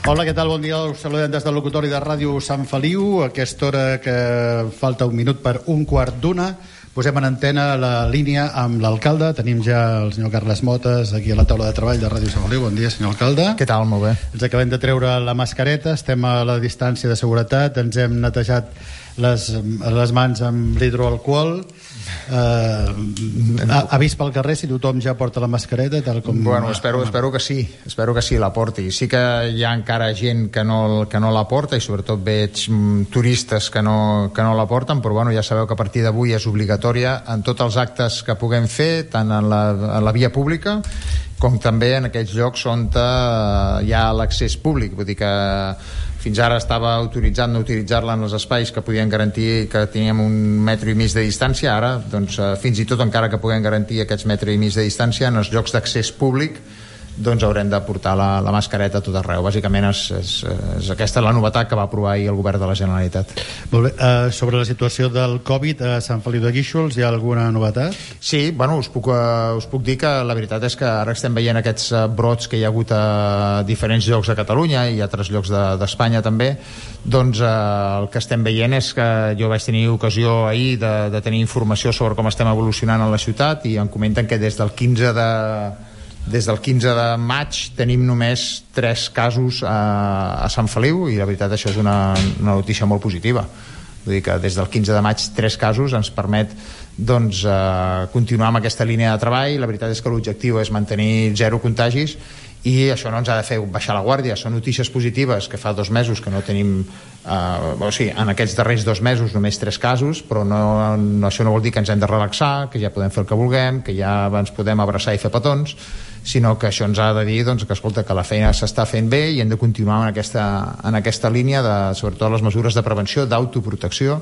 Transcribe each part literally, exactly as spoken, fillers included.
Hola, què tal? Bon dia. Us saludem des del locutori de Ràdio Sant Feliu. A aquesta hora que falta un minut per un quart d'una, posem en antena la línia amb l'alcalde. Tenim ja el senyor Carles Motes aquí a la taula de treball de Ràdio Sant Feliu. Bon dia, senyor alcalde. Què tal? Molt bé. Ens acabem de treure la mascareta, estem a la distància de seguretat, ens hem netejat les, les mans amb l'hidroalcohol. Uh, ha, ha vist pel carrer si tothom ja porta la mascareta tal com... Bueno, espero, espero que sí espero que sí la porti. Sí que hi ha encara gent que no, que no la porta i sobretot veig mm, turistes que no, que no la porten, però bueno, ja sabeu que a partir d'avui és obligatòria en tots els actes que puguem fer, tant en la, en la via pública com també en aquells llocs on uh, hi ha l'accés públic. Vull dir que fins ara estava autoritzat no utilitzar-la en els espais que podien garantir que teníem un metre i mig de distància. Ara, doncs, fins i tot encara que puguem garantir aquests metre i mig de distància, en els llocs d'accés públic doncs haurem de portar la, la mascareta a tot arreu. Bàsicament és, és, és aquesta la novetat que va aprovar ahir el govern de la Generalitat. Molt bé. Uh, sobre la situació del Covid a Sant Feliu de Guíxols, hi ha alguna novetat? Sí, bueno, us puc, uh, us puc dir que la veritat és que ara estem veient aquests uh, brots que hi ha hagut a diferents llocs de Catalunya i a altres llocs d'Espanya de, també. Doncs uh, el que estem veient és que jo vaig tenir ocasió ahir de, de tenir informació sobre com estem evolucionant a la ciutat i em comenten que des del quinze de des del quinze de maig tenim només tres casos a, a Sant Feliu i la veritat això és una, una notícia molt positiva. Vull dir que des del quinze de maig tres casos ens permet doncs, eh, continuar amb aquesta línia de treball. La veritat és que l'objectiu és mantenir zero contagis i això no ens ha de fer baixar la guàrdia. Són notícies positives que fa dos mesos que no tenim, eh, o sigui, en aquests darrers dos mesos només tres casos, però no, no, això no vol dir que ens hem de relaxar, que ja podem fer el que vulguem, que ja ens podem abraçar i fer petons, sinó que això ens ha de dir doncs, que, escolta, que la feina s'està fent bé i hem de continuar en aquesta, en aquesta línia de, sobretot les mesures de prevenció, d'autoprotecció,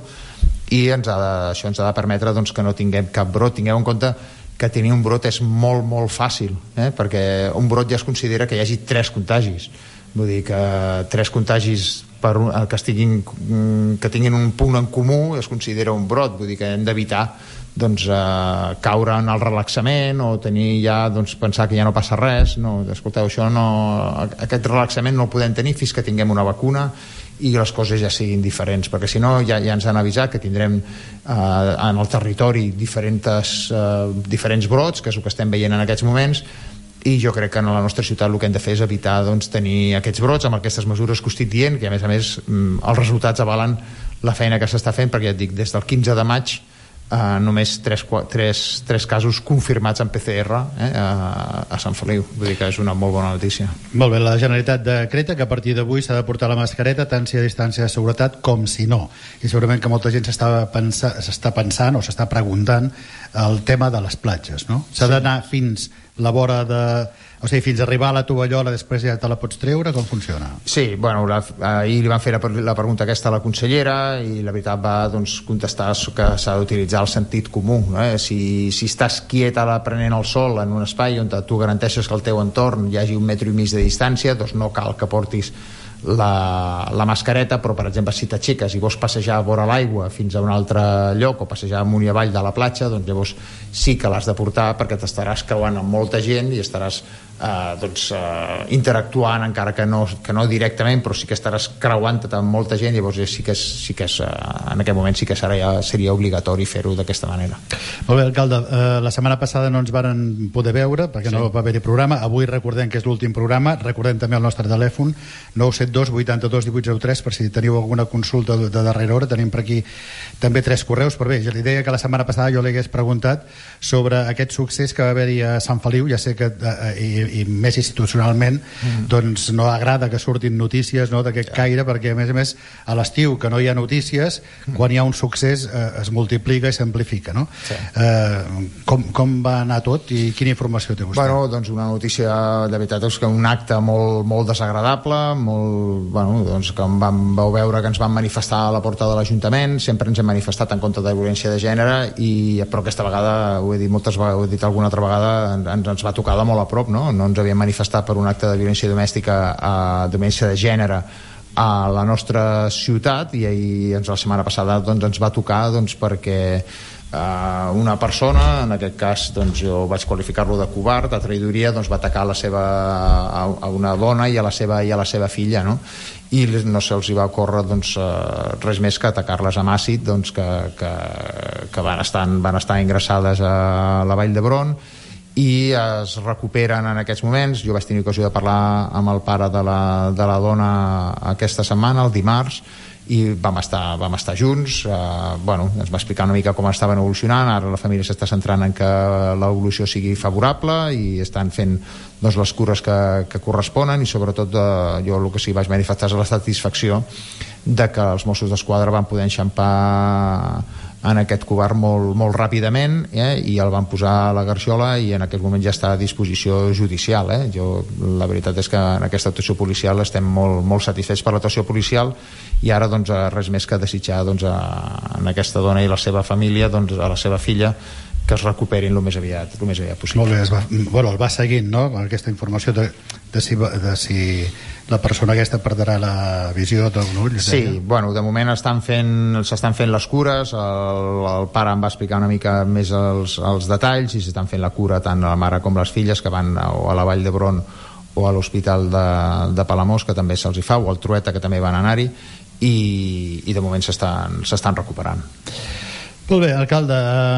i ens ha de, això ens ha de permetre doncs, que no tinguem cap brot. Tingueu en compte que tenir un brot és molt, molt fàcil, eh? perquè un brot ja es considera que hi hagi tres contagis. Vull dir que tres contagis per un, que, estiguin, que tinguin un punt en comú es considera un brot. Vull dir que hem d'evitar doncs, eh, caure en el relaxament o tenir ja, doncs, pensar que ja no passa res. No, escolteu, això no, aquest relaxament no el podem tenir fins que tinguem una vacuna i les coses ja siguin diferents, perquè si no ja, ja ens han avisat que tindrem eh, en el territori diferents, eh, diferents brots, que és el que estem veient en aquests moments, i jo crec que en la nostra ciutat el que hem de fer és evitar doncs, tenir aquests brots amb aquestes mesures que us estic dient, que a més a més els resultats avalen la feina que s'està fent, perquè ja et dic, des del quinze de maig Uh, només tres, tres, tres casos confirmats en P C R eh, a, a Sant Feliu. Vull dir que és una molt bona notícia. Molt bé, la Generalitat decreta que a partir d'avui s'ha de portar la mascareta tant si a distància de seguretat com si no, i segurament que molta gent s'està pensa, s'està pensant o s'està preguntant el tema de les platges, no? S'ha sí. d'anar fins la vora de... O sigui, fins a arribar a la tovallola després ja te la pots treure? Com funciona? Sí, bueno, la, ahir li van fer la, la pregunta aquesta a la consellera i la veritat va doncs, contestar que s'ha d'utilitzar el sentit comú. Eh? Si, si estàs quiet ara prenent el sol en un espai on tu garanteixes que al teu entorn hi hagi un metre i mig de distància, doncs no cal que portis la, la mascareta, però per exemple si t'aixeques i vols passejar a vora l'aigua fins a un altre lloc o passejar amunt i avall de la platja, doncs llavors sí que l'has de portar perquè t'estaràs creuant amb molta gent i estaràs eh, doncs, eh, interactuant encara que no, que no directament, però sí que estaràs creuant-te amb molta gent, llavors sí que, és, sí que és, eh, en aquest moment sí que seria, seria obligatori fer-ho d'aquesta manera. Molt bé, alcalde, eh, la setmana passada no ens varen poder veure perquè sí. no va haver-hi programa. Avui recordem que és l'últim programa, recordem també el nostre telèfon nou set dos vuitanta-dos divuit zero tres per si teniu alguna consulta de darrera hora. Tenim per aquí també tres correus, però bé, ja li deia que la setmana passada jo li hagués preguntat sobre aquest succés que va haver-hi a Sant Feliu. Ja sé que eh, i, i més institucionalment mm. doncs no agrada que surtin notícies, no, d'aquest caire, perquè a més a més a l'estiu que no hi ha notícies, mm. quan hi ha un succés eh, es multiplica i s'amplifica, no? Sí. Eh, com, com va anar tot i quina informació té vostè? Bueno, doncs una notícia de veritat és que un acte molt, molt desagradable, molt bueno, doncs que vam, vau veure que ens vam manifestar a la porta de l'Ajuntament. Sempre ens hem manifestat en contra de violència de gènere, i, però aquesta vegada, ho he dit moltes vegades, ho he dit alguna altra vegada, ens, ens va tocar de molt a prop, no? No ens havíem manifestat per un acte de violència domèstica, a, de violència de gènere a la nostra ciutat, i ahir, ens, la setmana passada doncs, ens va tocar doncs, perquè Uh, una persona, en aquest cas doncs, jo vaig qualificar-lo de covard, de traïdoria, doncs, va atacar la seva, a, a una dona i a la seva, i a la seva filla, no? I no se'ls hi va ocórrer doncs, uh, res més que atacar-les amb àcid, doncs, que, que, que van, estar, van estar ingressades a la Vall d'Hebron i es recuperen en aquests moments. Jo vaig tenir ocasió de parlar amb el pare de la, de la dona aquesta setmana, el dimarts, i vam estar, vam estar junts. eh, bueno, ens va explicar una mica com estaven evolucionant. Ara la família s'està centrant en que l'evolució sigui favorable i estan fent doncs, les cures que, que corresponen, i sobretot eh, jo el que sí vaig manifestar és la satisfacció de que els Mossos d'Esquadra van poder enxampar en aquest covard molt, molt ràpidament, eh, i el van posar a la garxola, i en aquest moment ja està a disposició judicial. eh. Jo, la veritat és que en aquesta actuació policial estem molt, molt satisfets per l'actuació policial, i ara doncs, res més que desitjar doncs, a, a aquesta dona i la seva família, doncs, a la seva filla, que es recuperin el més aviat, el més aviat possible. Molt bé, es va, bueno, el va seguint, no?, aquesta informació de, de, si, de si la persona aquesta perdrà la visió d'un ull. Sí, deia. Bueno, de moment estan fent, s'estan fent les cures, el, el pare em va explicar una mica més els, els detalls, i s'estan fent la cura tant a la mare com les filles, que van a, o a la Vall d'Hebron o a l'Hospital de, de Palamós, que també se'ls hi fa, o al Trueta, que també van anar-hi, i, i de moment s'estan, s'estan recuperant. Molt bé, alcalde,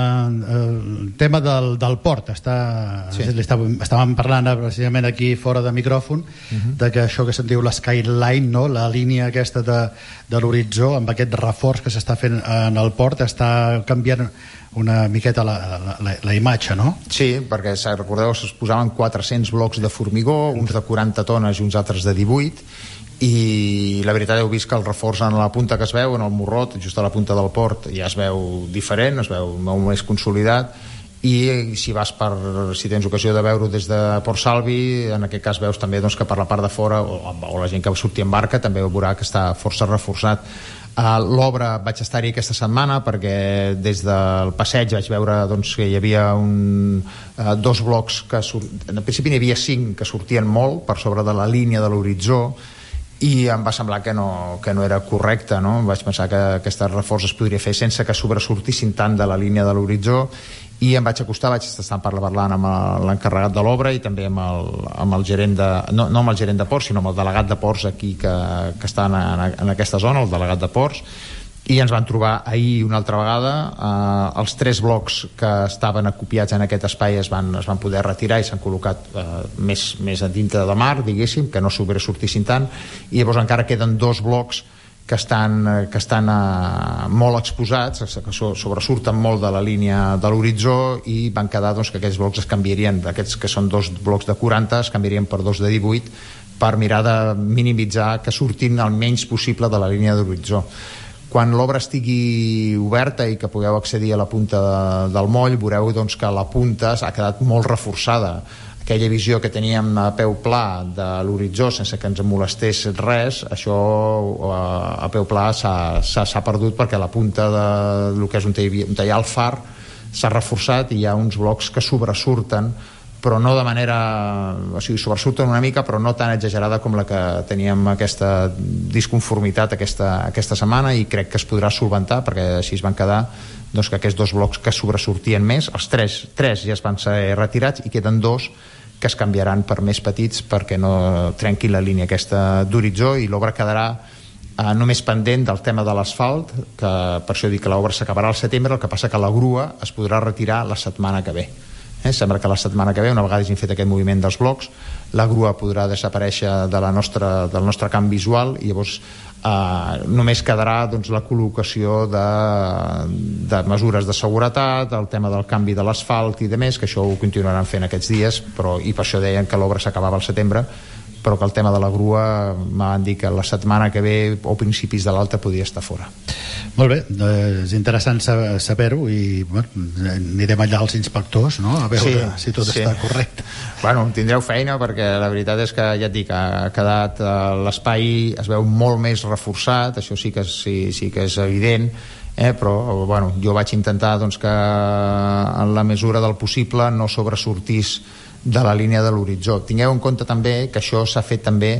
el tema del, del port està, sí. estàvem, estàvem parlant precisament aquí fora de micròfon, uh-huh. de que això que se'n diu l'Skyline, no? La línia aquesta de, de l'horitzó, amb aquest reforç que s'està fent en el port, està canviant una miqueta la, la, la, la imatge, no? Sí, perquè recordeu, es posaven quatre-cents blocs de formigó, uns de quaranta tones i uns altres de divuit, i la veritat heu vist que el reforç en la punta que es veu, en el morrot, just a la punta del port, ja es veu diferent, es veu molt més consolidat, i si vas per, si tens ocasió de veure-ho des de Port Salvi, en aquest cas veus també doncs, que per la part de fora, o, o la gent que va sortir en barca, també veurà que està força reforçat. Uh, l'obra vaig estar-hi aquesta setmana, perquè des del passeig vaig veure doncs, que hi havia un, uh, dos blocs que sort... en principi n'hi havia cinc que sortien molt per sobre de la línia de l'horitzó, i em va semblar que no, que no era correcte, no? Vaig pensar que aquest reforç es podria fer sense que sobresortissin tant de la línia de l'horitzó, i em vaig acostar, vaig estar parlant amb l'encarregat de l'obra i també amb el, amb el gerent de, no, no amb el gerent de ports, sinó amb el delegat de ports aquí que, que està en, en aquesta zona, el delegat de ports, i ens van trobar ahir una altra vegada. Eh, els tres blocs que estaven acopiats en aquest espai es van, es van poder retirar i s'han col·locat eh, més, més a dintre de mar, diguéssim, que no sobresortissin tant, i llavors encara queden dos blocs que estan, que estan eh, molt exposats, que sobresurten molt de la línia de l'horitzó, i van quedar doncs, que aquests blocs es canviarien, aquests que són dos blocs de quaranta es canviarien per dos de divuit, per mirar de minimitzar que surtin el menys possible de la línia de l'horitzó. Quan l'obra estigui oberta i que pugueu accedir a la punta de, del moll, veureu doncs, que la punta ha quedat molt reforçada. Aquella visió que teníem a peu pla de l'horitzó sense que ens molestés res, això a peu pla s'ha perdut, perquè la punta de lo que és on hi ha el far s'ha reforçat, i hi ha uns blocs que sobresurten, però no de manera, o sigui, sobresurten una mica, però no tan exagerada com la que teníem aquesta disconformitat aquesta, aquesta setmana, i crec que es podrà solventar, perquè així es van quedar doncs, que aquests dos blocs que sobresortien més, els tres, tres ja es van ser retirats, i queden dos que es canviaran per més petits perquè no trenquin la línia aquesta d'horitzó, i l'obra quedarà eh, només pendent del tema de l'asfalt, que per això dic que l'obra s'acabarà al setembre, el que passa que la grua es podrà retirar la setmana que ve. Eh, sembla que la setmana que ve, una vegada hagin fet aquest moviment dels blocs, la grua podrà desaparèixer de la nostra, del nostre camp visual, i llavors eh, només quedarà doncs, la col·locació de, de mesures de seguretat, el tema del canvi de l'asfalt i de més, que això ho continuaran fent aquests dies, però, i per això deien que l'obra s'acabava al setembre, però que el tema de la grua m'han dit que la setmana que ve o principis de l'altra podria estar fora. Molt bé, és interessant saber-ho, i bueno, anirem allà als inspectors, no? A veure sí, si tot sí. està correcte. Bueno, tindreu feina, perquè la veritat és que ja et dic, ha quedat l'espai, es veu molt més reforçat, això sí que, sí, sí que és evident, eh? Però bueno, jo vaig intentar doncs, que en la mesura del possible no sobresortís de la línia de l'horitzó. Tingueu en compte també que això s'ha fet també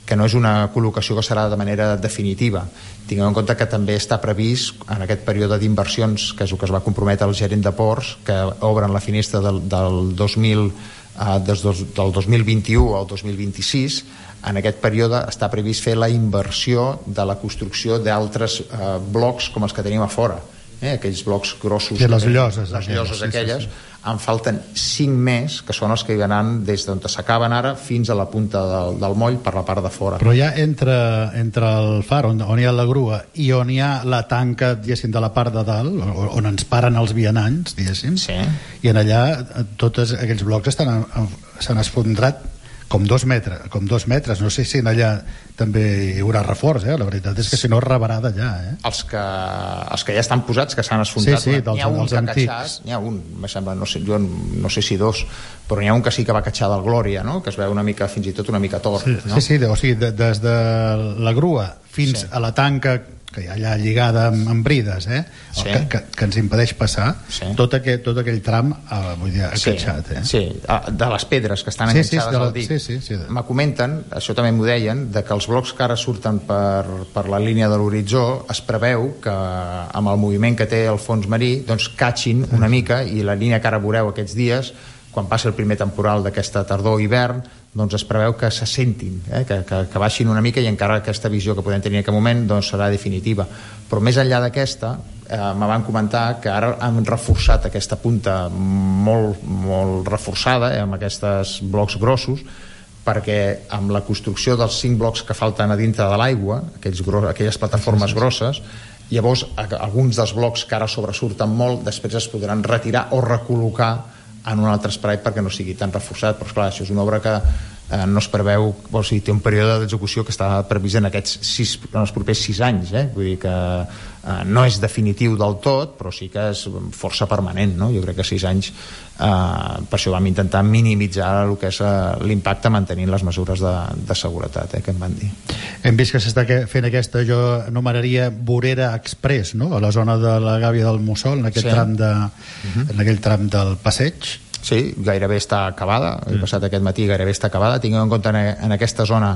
que no és una col·locació que serà de manera definitiva. Tinguem en compte que també està previst en aquest període d'inversions, que és el que es va comprometre el gerent de Ports, que obren la finestra del, del, dos mil, eh, des del, del dos mil vint-i-u al dos mil vint-i-sis. En aquest període està previst fer la inversió de la construcció d'altres eh, blocs com els que tenim a fora, eh, aquells blocs grossos, I les lloses, les lloses sí, aquelles. sí, sí. En falten cinc més, que són els que hi van des d'on s'acaben ara fins a la punta del, del moll per la part de fora. Però ja entre, entre el far on, on hi ha la grua i on hi ha la tanca, diguéssim, de la part de dalt, on ens paren els vianants, diguéssim, sí. I en allà tots aquells blocs estan, s'han esfondrat com dos metres, com dos metres. No sé si en allà també hi haurà reforç, eh? La veritat és que si no rebarà d'allà, eh? Els que, els que ja estan posats, que s'han esfondrat, sí, sí, dels, n'hi ha un dels que ha antics. catxat, n'hi ha un, me sembla, no sé, jo no sé si dos, però n'hi ha un que sí que va catxar del Glòria, no? Que es veu una mica, fins i tot una mica tort, sí, no? Sí, sí, o sigui, de, des de la grua fins sí. a la tanca que hi ha allà lligada amb, amb brides, eh? Sí. Que, que, que ens impedeix passar, sí. tot, aquell, tot aquell tram eh, vull dir, acatxat, eh? Sí, de les pedres que estan sí, enganxades sí, al la, dic. Sí, sí, sí. Me comenten, això també m'ho deien, de que els blocs que ara surten per, per la línia de l'horitzó es preveu que amb el moviment que té el fons marí doncs catxin una mica, i la línia que ara veureu aquests dies, quan passi el primer temporal d'aquesta tardor-hivern, doncs es preveu que se sentin, eh? que, que, que baixin una mica, i encara aquesta visió que podem tenir en aquest moment doncs serà definitiva. Però més enllà d'aquesta, eh, me van comentar que ara han reforçat aquesta punta molt, molt reforçada, eh, amb aquests blocs grossos, perquè amb la construcció dels cinc blocs que falten a dintre de l'aigua, aquells gros, aquelles plataformes sí, sí, sí. grosses, llavors alguns dels blocs que ara sobresurten molt després es podran retirar o recol·locar en un altre espai perquè no sigui tan reforçat. Però esclar, això és una obra que eh, no es preveu, o sigui, té un període d'execució que està previst en aquests sis, en els propers sis anys, eh? Vull dir que eh, no és definitiu del tot, però sí que és força permanent, no? Jo crec que sis anys, eh, per això vam intentar minimitzar el que és eh, l'impacte mantenint les mesures de, de seguretat, eh, que em van dir. Hem vist que s'està fent aquesta, jo anomenaria vorera express, no? A la zona de la Gàbia del Mussol, en aquest sí. tram de, uh-huh. en aquell tram del passeig. Sí, gairebé està acabada, he passat aquest matí, gairebé està acabada. Tinguem en compte en, en aquesta zona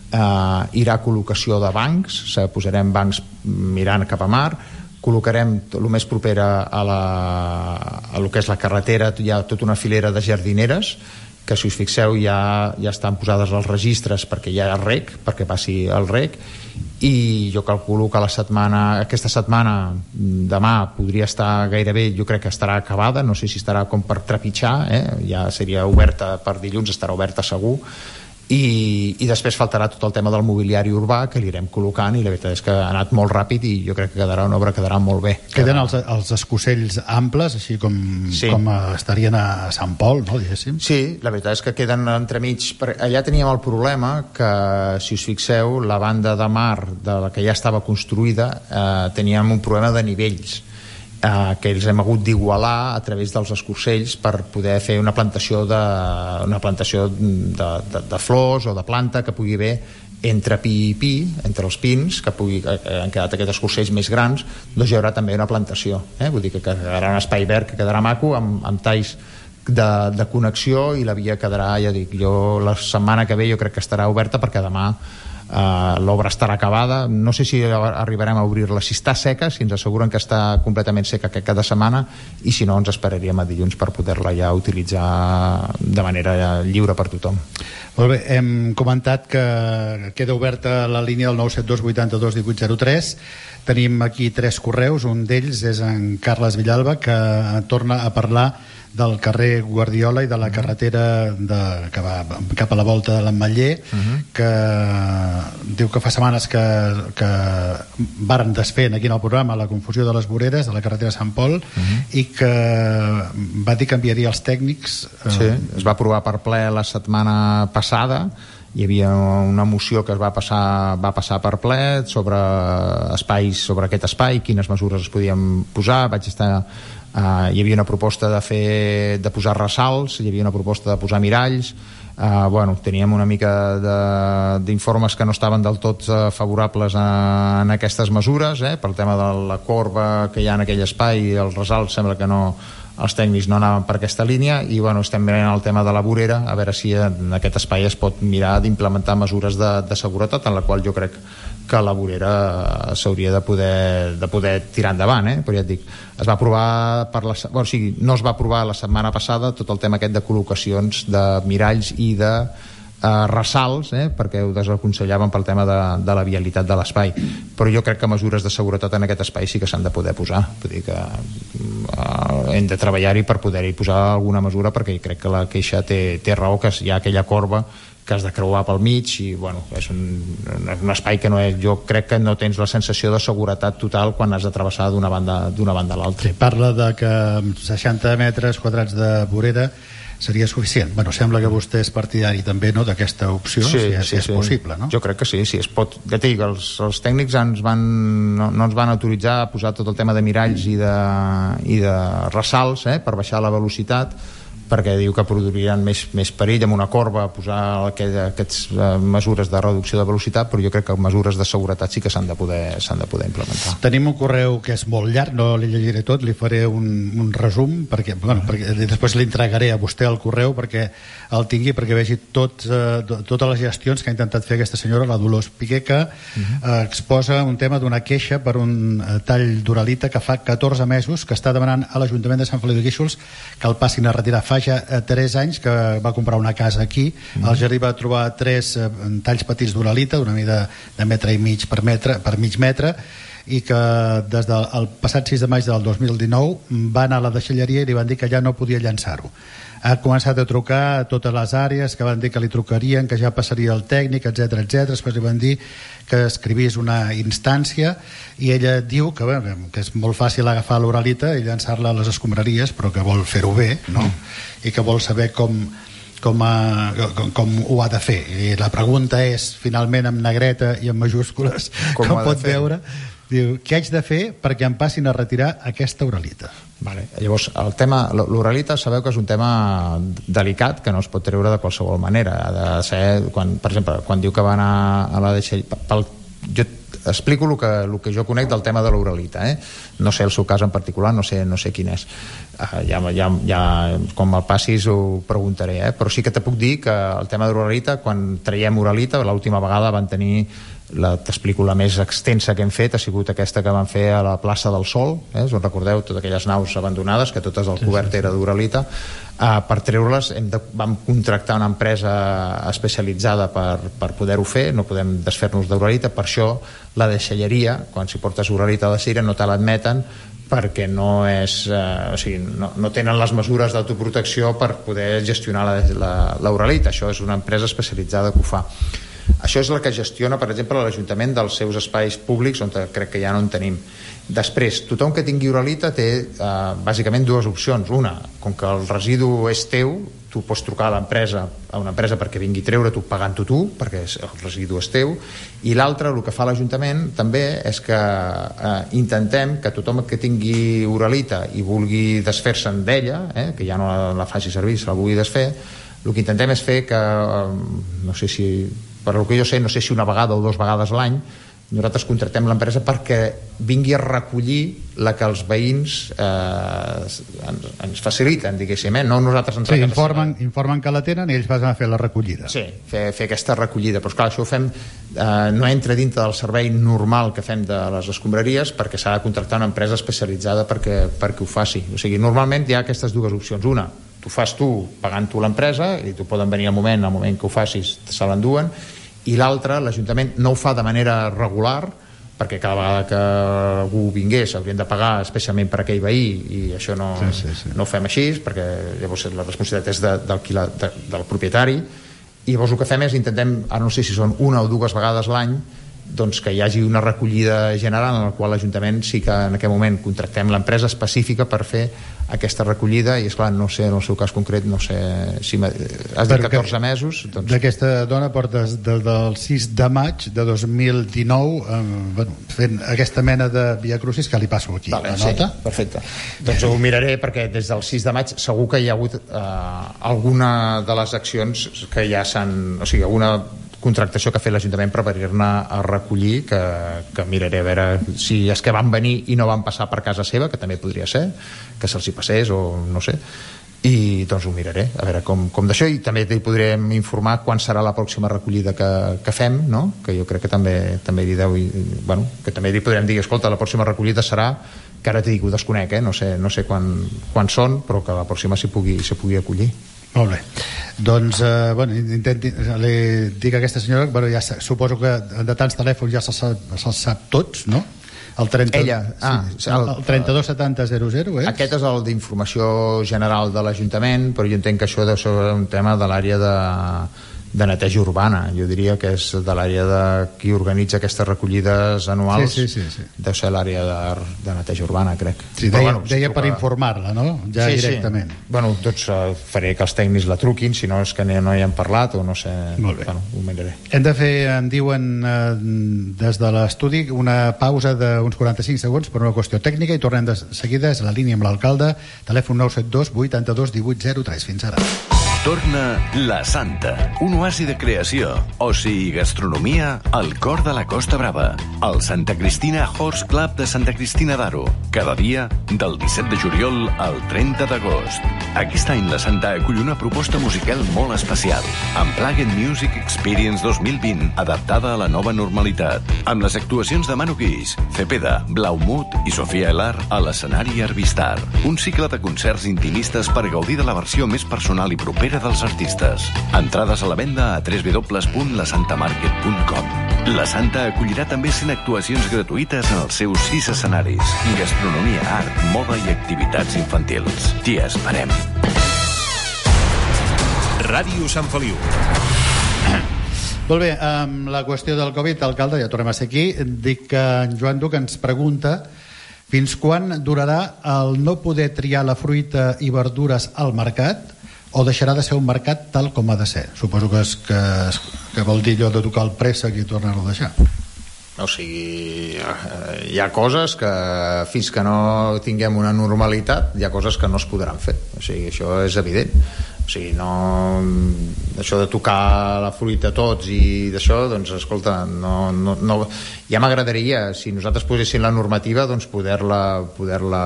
eh, irà col·locació de bancs, posarem bancs mirant cap a mar, col·locarem el més propera a, la, a lo que és la carretera, hi ha tota una filera de jardineres, que si us fixeu ja, ja estan posades els registres perquè hi ha el rec, perquè passi el rec, i jo calculo que la setmana, aquesta setmana, demà podria estar gairebé, jo crec que estarà acabada, no sé si estarà com per trepitjar, eh? Ja seria oberta per dilluns, estarà oberta segur, i, i després faltarà tot el tema del mobiliari urbà que l'irem col·locant, i la veritat és que ha anat molt ràpid i jo crec que quedarà una obra, quedarà molt bé. Queden els, els escocells amples, així com, sí. com estarien a Sant Pol, no, diguéssim? Sí, la veritat és que queden entremig. Allà teníem el problema que, si us fixeu, la banda de mar de la que ja estava construïda, eh, teníem un problema de nivells, eh, que els hem hagut d'igualar a través dels escorcells per poder fer una plantació de, una plantació de, de, de flors o de planta que pugui haver entre pi i pi, entre els pins, que pugui, eh, han quedat aquests escorcells més grans, doncs hi haurà també una plantació, eh? Vull dir que quedarà un espai verd que quedarà maco amb, amb talls de, de connexió, i la via quedarà, ja dic, jo la setmana que ve jo crec que estarà oberta perquè demà Uh, l'obra estarà acabada. No sé si arribarem a obrir-la si està seca, si ens asseguren que està completament seca que cada setmana, i si no ens esperaríem a dilluns per poder-la ja utilitzar de manera lliure per tothom. Molt bé, hem comentat que queda oberta la línia del nou set dos vuitanta-dos divuit zero tres. Tenim aquí tres correus, un d'ells és en Carles Villalba, que torna a parlar del carrer Guardiola i de la carretera de, que va cap a la volta de l'Ametller, uh-huh. que diu que fa setmanes que, que varen desfent aquí en el programa la confusió de les voreres de la carretera de Sant Pol, uh-huh. i que va dir que enviaria els tècnics. eh... Sí, es va aprovar per ple la setmana passada. Hi havia una moció que es va passar, va passar per ple sobre espais, sobre aquest espai, quines mesures es podien posar. Vaig estar Uh, hi havia una proposta de fer de posar ressalts, hi havia una proposta de posar miralls, uh, bueno, teníem una mica d'informes que no estaven del tot uh, favorables a, en aquestes mesures, eh, pel tema de la corba que hi ha en aquell espai, i els ressalts sembla que no els tècnics no anaven per aquesta línia i bueno, estem mirant el tema de la vorera, a veure si en aquest espai es pot mirar d'implementar mesures de, de seguretat, en la qual jo crec que la vorera s'hauria de poder, de poder tirar endavant, eh? Però ja et dic, es va aprovar per la, bueno, o sigui, no es va aprovar la setmana passada tot el tema aquest de col·locacions de miralls i de eh, ressalts, eh? Perquè ho desaconsellaven pel tema de, de la vialitat de l'espai, però jo crec que mesures de seguretat en aquest espai sí que s'han de poder posar, vull dir que eh, hem de treballar-hi per poder-hi posar alguna mesura, perquè crec que la queixa té, té raó, que hi ha aquella corba que has de creuar pel mig i bueno, és un, un espai que no és, jo crec que no tens la sensació de seguretat total quan has de travessar d'una banda, d'una banda a l'altra. Sí, parla de que seixanta metres quadrats de vorera seria suficient. Bueno, sembla que vostè és partidari també, no?, d'aquesta opció, sí, si és, sí, és sí. possible, no? Jo crec que sí, sí es pot. Ja t'he dit, els, els tècnics ens van, no, no ens van autoritzar a posar tot el tema de miralls i de, i de ressalts, eh, per baixar la velocitat, perquè diu que produiran més, més perill amb una corba, posar aquest, aquestes uh, mesures de reducció de velocitat, però jo crec que mesures de seguretat sí que s'han de poder, s'han de poder implementar. Tenim un correu que és molt llarg, no li llegiré tot, li faré un, un resum, perquè, bueno, perquè després li entregaré a vostè el correu perquè el tingui, perquè vegi tot, uh, totes les gestions que ha intentat fer aquesta senyora, la Dolors Piqué, que uh-huh. uh, exposa un tema d'una queixa per un uh, tall d'uralita que fa catorze mesos que està demanant a l'Ajuntament de Sant Feliu de Guíxols que el passin a retirar. Fa ja tres anys que va comprar una casa aquí, mm. al jardí va trobar tres eh, talls petits d'uralita d'una mida de metre i mig per, metre, per mig metre, i que des del passat sis de maig del dos mil dinou va anar a la deixalleria i li van dir que ja no podia llançar-ho. Ha començat a trucar a totes les àrees, que van dir que li trucarien, que ja passaria el tècnic, etc etc. Després li van dir que escrivís una instància i ella diu que, bé, que és molt fàcil agafar l'uralita i llançar-la a les escombraries, però que vol fer-ho bé, no? Mm. I que vol saber com, com, a, com, com ho ha de fer. I la pregunta és, finalment, en negreta i en majúscules, com, com pot veure, diu, què haig de fer perquè em passin a retirar aquesta uralita? Vale. Llavors, el tema, l'uralita sabeu que és un tema delicat que no es pot treure de qualsevol manera. Ha de ser, quan, per exemple, quan diu que va anar a la deixalleria, pel, jo explico el que, el que jo conec del tema de l'uralita, eh? No sé el seu cas en particular, no sé, no sé quin és. Uh, ja, ja, ja, com me'l passis ho preguntaré, eh? Però sí que te puc dir que el tema de l'uralita, quan traiem uralita, l'última vegada van tenir, t'explico, la més extensa que hem fet ha sigut aquesta que van fer a la plaça del Sol, eh? Us recordeu, totes aquelles naus abandonades que totes el cobert era d'uralita. Uh, per treure-les hem de, vam contractar una empresa especialitzada per, per poder-ho fer, no podem desfer-nos d'uralita, per això la deixalleria, quan s'hi portes uralita a la cira, no te l'admeten perquè no és, eh, o sigui, no, no tenen les mesures d'autoprotecció per poder gestionar la, la, la uralita. Això és una empresa especialitzada que ho fa. Això és la que gestiona, per exemple, l'Ajuntament dels seus espais públics, on crec que ja no en tenim. Després, tothom que tingui uralita té eh, bàsicament dues opcions. Una, com que el residu és teu, tu pots trucar a l'empresa, a una empresa perquè vingui a treure, tu pagant-ho tu, perquè el residu és teu. I l'altra, el que fa l'Ajuntament també és que eh, intentem que tothom que tingui uralita i vulgui desfer-se'n d'ella, eh, que ja no la, la faci servir, se la vulgui desfer, el que intentem és fer que, eh, no sé si, per el que jo sé, no sé si una vegada o dues vegades a l'any, nosaltres contractem l'empresa perquè vingui a recollir la que els veïns eh, ens, ens faciliten, diguéssim, eh? No nosaltres ens sí, informen, informen que la tenen i ells van a fer la recollida. Sí, fer, fer aquesta recollida, però esclar, això ho fem, eh, no entra dintre del servei normal que fem de les escombraries perquè s'ha de contractar una empresa especialitzada perquè, perquè ho faci. O sigui, normalment hi ha aquestes dues opcions. Una, tu fas tu pagant tu l'empresa i tu poden venir al moment, al moment que ho facis se l'enduen, i l'altra, l'Ajuntament no ho fa de manera regular perquè cada vegada que algú vingués haurien de pagar especialment per aquell veí i això no, sí, sí, sí. no ho fem així perquè llavors la responsabilitat és de, del, de, del propietari i llavors el que fem és intentem, ara no sé si són una o dues vegades l'any, doncs que hi hagi una recollida general en la qual l'Ajuntament sí que en aquest moment contractem l'empresa específica per fer aquesta recollida i esclar, no sé, en el seu cas concret no sé si has dit catorze mesos doncs... D'aquesta dona portes des del sis de maig de dos mil dinou eh, bueno, fent aquesta mena de Via Crucis que li passo aquí, vale, la nota sí, perfecte, doncs ho miraré perquè des del sis de maig segur que hi ha hagut eh, alguna de les accions que ja s'han, o sigui, alguna contractació que ha fet l'Ajuntament per venir-ne a recollir, que, que miraré a veure si és que van venir i no van passar per casa seva, que també podria ser, que se'ls hi passés o no sé, i doncs ho miraré, a veure com, com d'això, i també hi podrem informar quan serà la pròxima recollida que, que fem, no? Que jo crec que també, també li deu, bueno, que també li podrem dir, escolta, la pròxima recollida serà, que ara t'hi dic, ho desconec, eh? no sé, no sé quan, quan són, però que la pròxima s'hi pugui, s'hi pugui acollir. Molt bé, doncs eh, bueno, intenti, li dic a aquesta senyora, bueno, ja suposo que de tants telèfons ja se'ls sap, se sap tots, no? El trenta, Ella, ah, sí, el, el trenta-dos setanta zero zero és? Aquest és el d'informació general de l'Ajuntament, però jo entenc que això deu ser un tema de l'àrea de, de neteja urbana. Jo diria que és de l'àrea de qui organitza aquestes recollides anuals. Sí, sí, sí, sí. Deu ser l'àrea de, de neteja urbana, crec. Sí, deia, bueno, deia si per truca... informar-la, no? Ja sí, directament. Sí. Bueno, doncs uh, faré que els tècnics la truquin, si no és que no hi han parlat o no sé. Molt bé. Bueno, ho miraré. Hem de fer, en diuen eh, des de l'estudi, una pausa d'uns quaranta-cinc segons per una qüestió tècnica i tornem de seguida, és la línia amb l'alcalde, telèfon nou set dos vuitanta-dos divuit zero tres. Fins ara. Torna La Santa, un oasi de creació, oci i gastronomia al cor de la Costa Brava. El Santa Cristina Horse Club de Santa Cristina d'Aro. Cada dia del disset de juliol al trenta d'agost. Aquest any la Santa acull una proposta musical molt especial. Unplugged Music Experience dos mil vint, adaptada a la nova normalitat. Amb les actuacions de Manu Guix, Cepeda, Blaumut i Sofia Elar a l'escenari Arvistar. Un cicle de concerts intimistes per gaudir de la versió més personal i propera dels artistes. Entrades a la venda a w w w punt la santa market punt com. La Santa acollirà també cent actuacions gratuïtes en els seus sis escenaris: gastronomia, art, moda i activitats infantils. T'hi esperem. Ràdio Sant Feliu. Molt bé, amb la qüestió del Covid, alcalde, ja tornem a ser aquí. Dic que en Joan Duc ens pregunta fins quan durarà el no poder triar la fruita i verdures al mercat, o deixarà de ser un mercat tal com ha de ser? Suposo que, és, que, que vol dir allò de tocar el préssec i tornar-lo a deixar. O sigui, hi ha coses que fins que no tinguem una normalitat, hi ha coses que no es podran fer. O sigui, això és evident. O sigui, no... això de tocar la fruita tots i d'això, doncs, escolta, no, no, no... ja m'agradaria, si nosaltres poséssim la normativa, doncs poder-la, poder-la,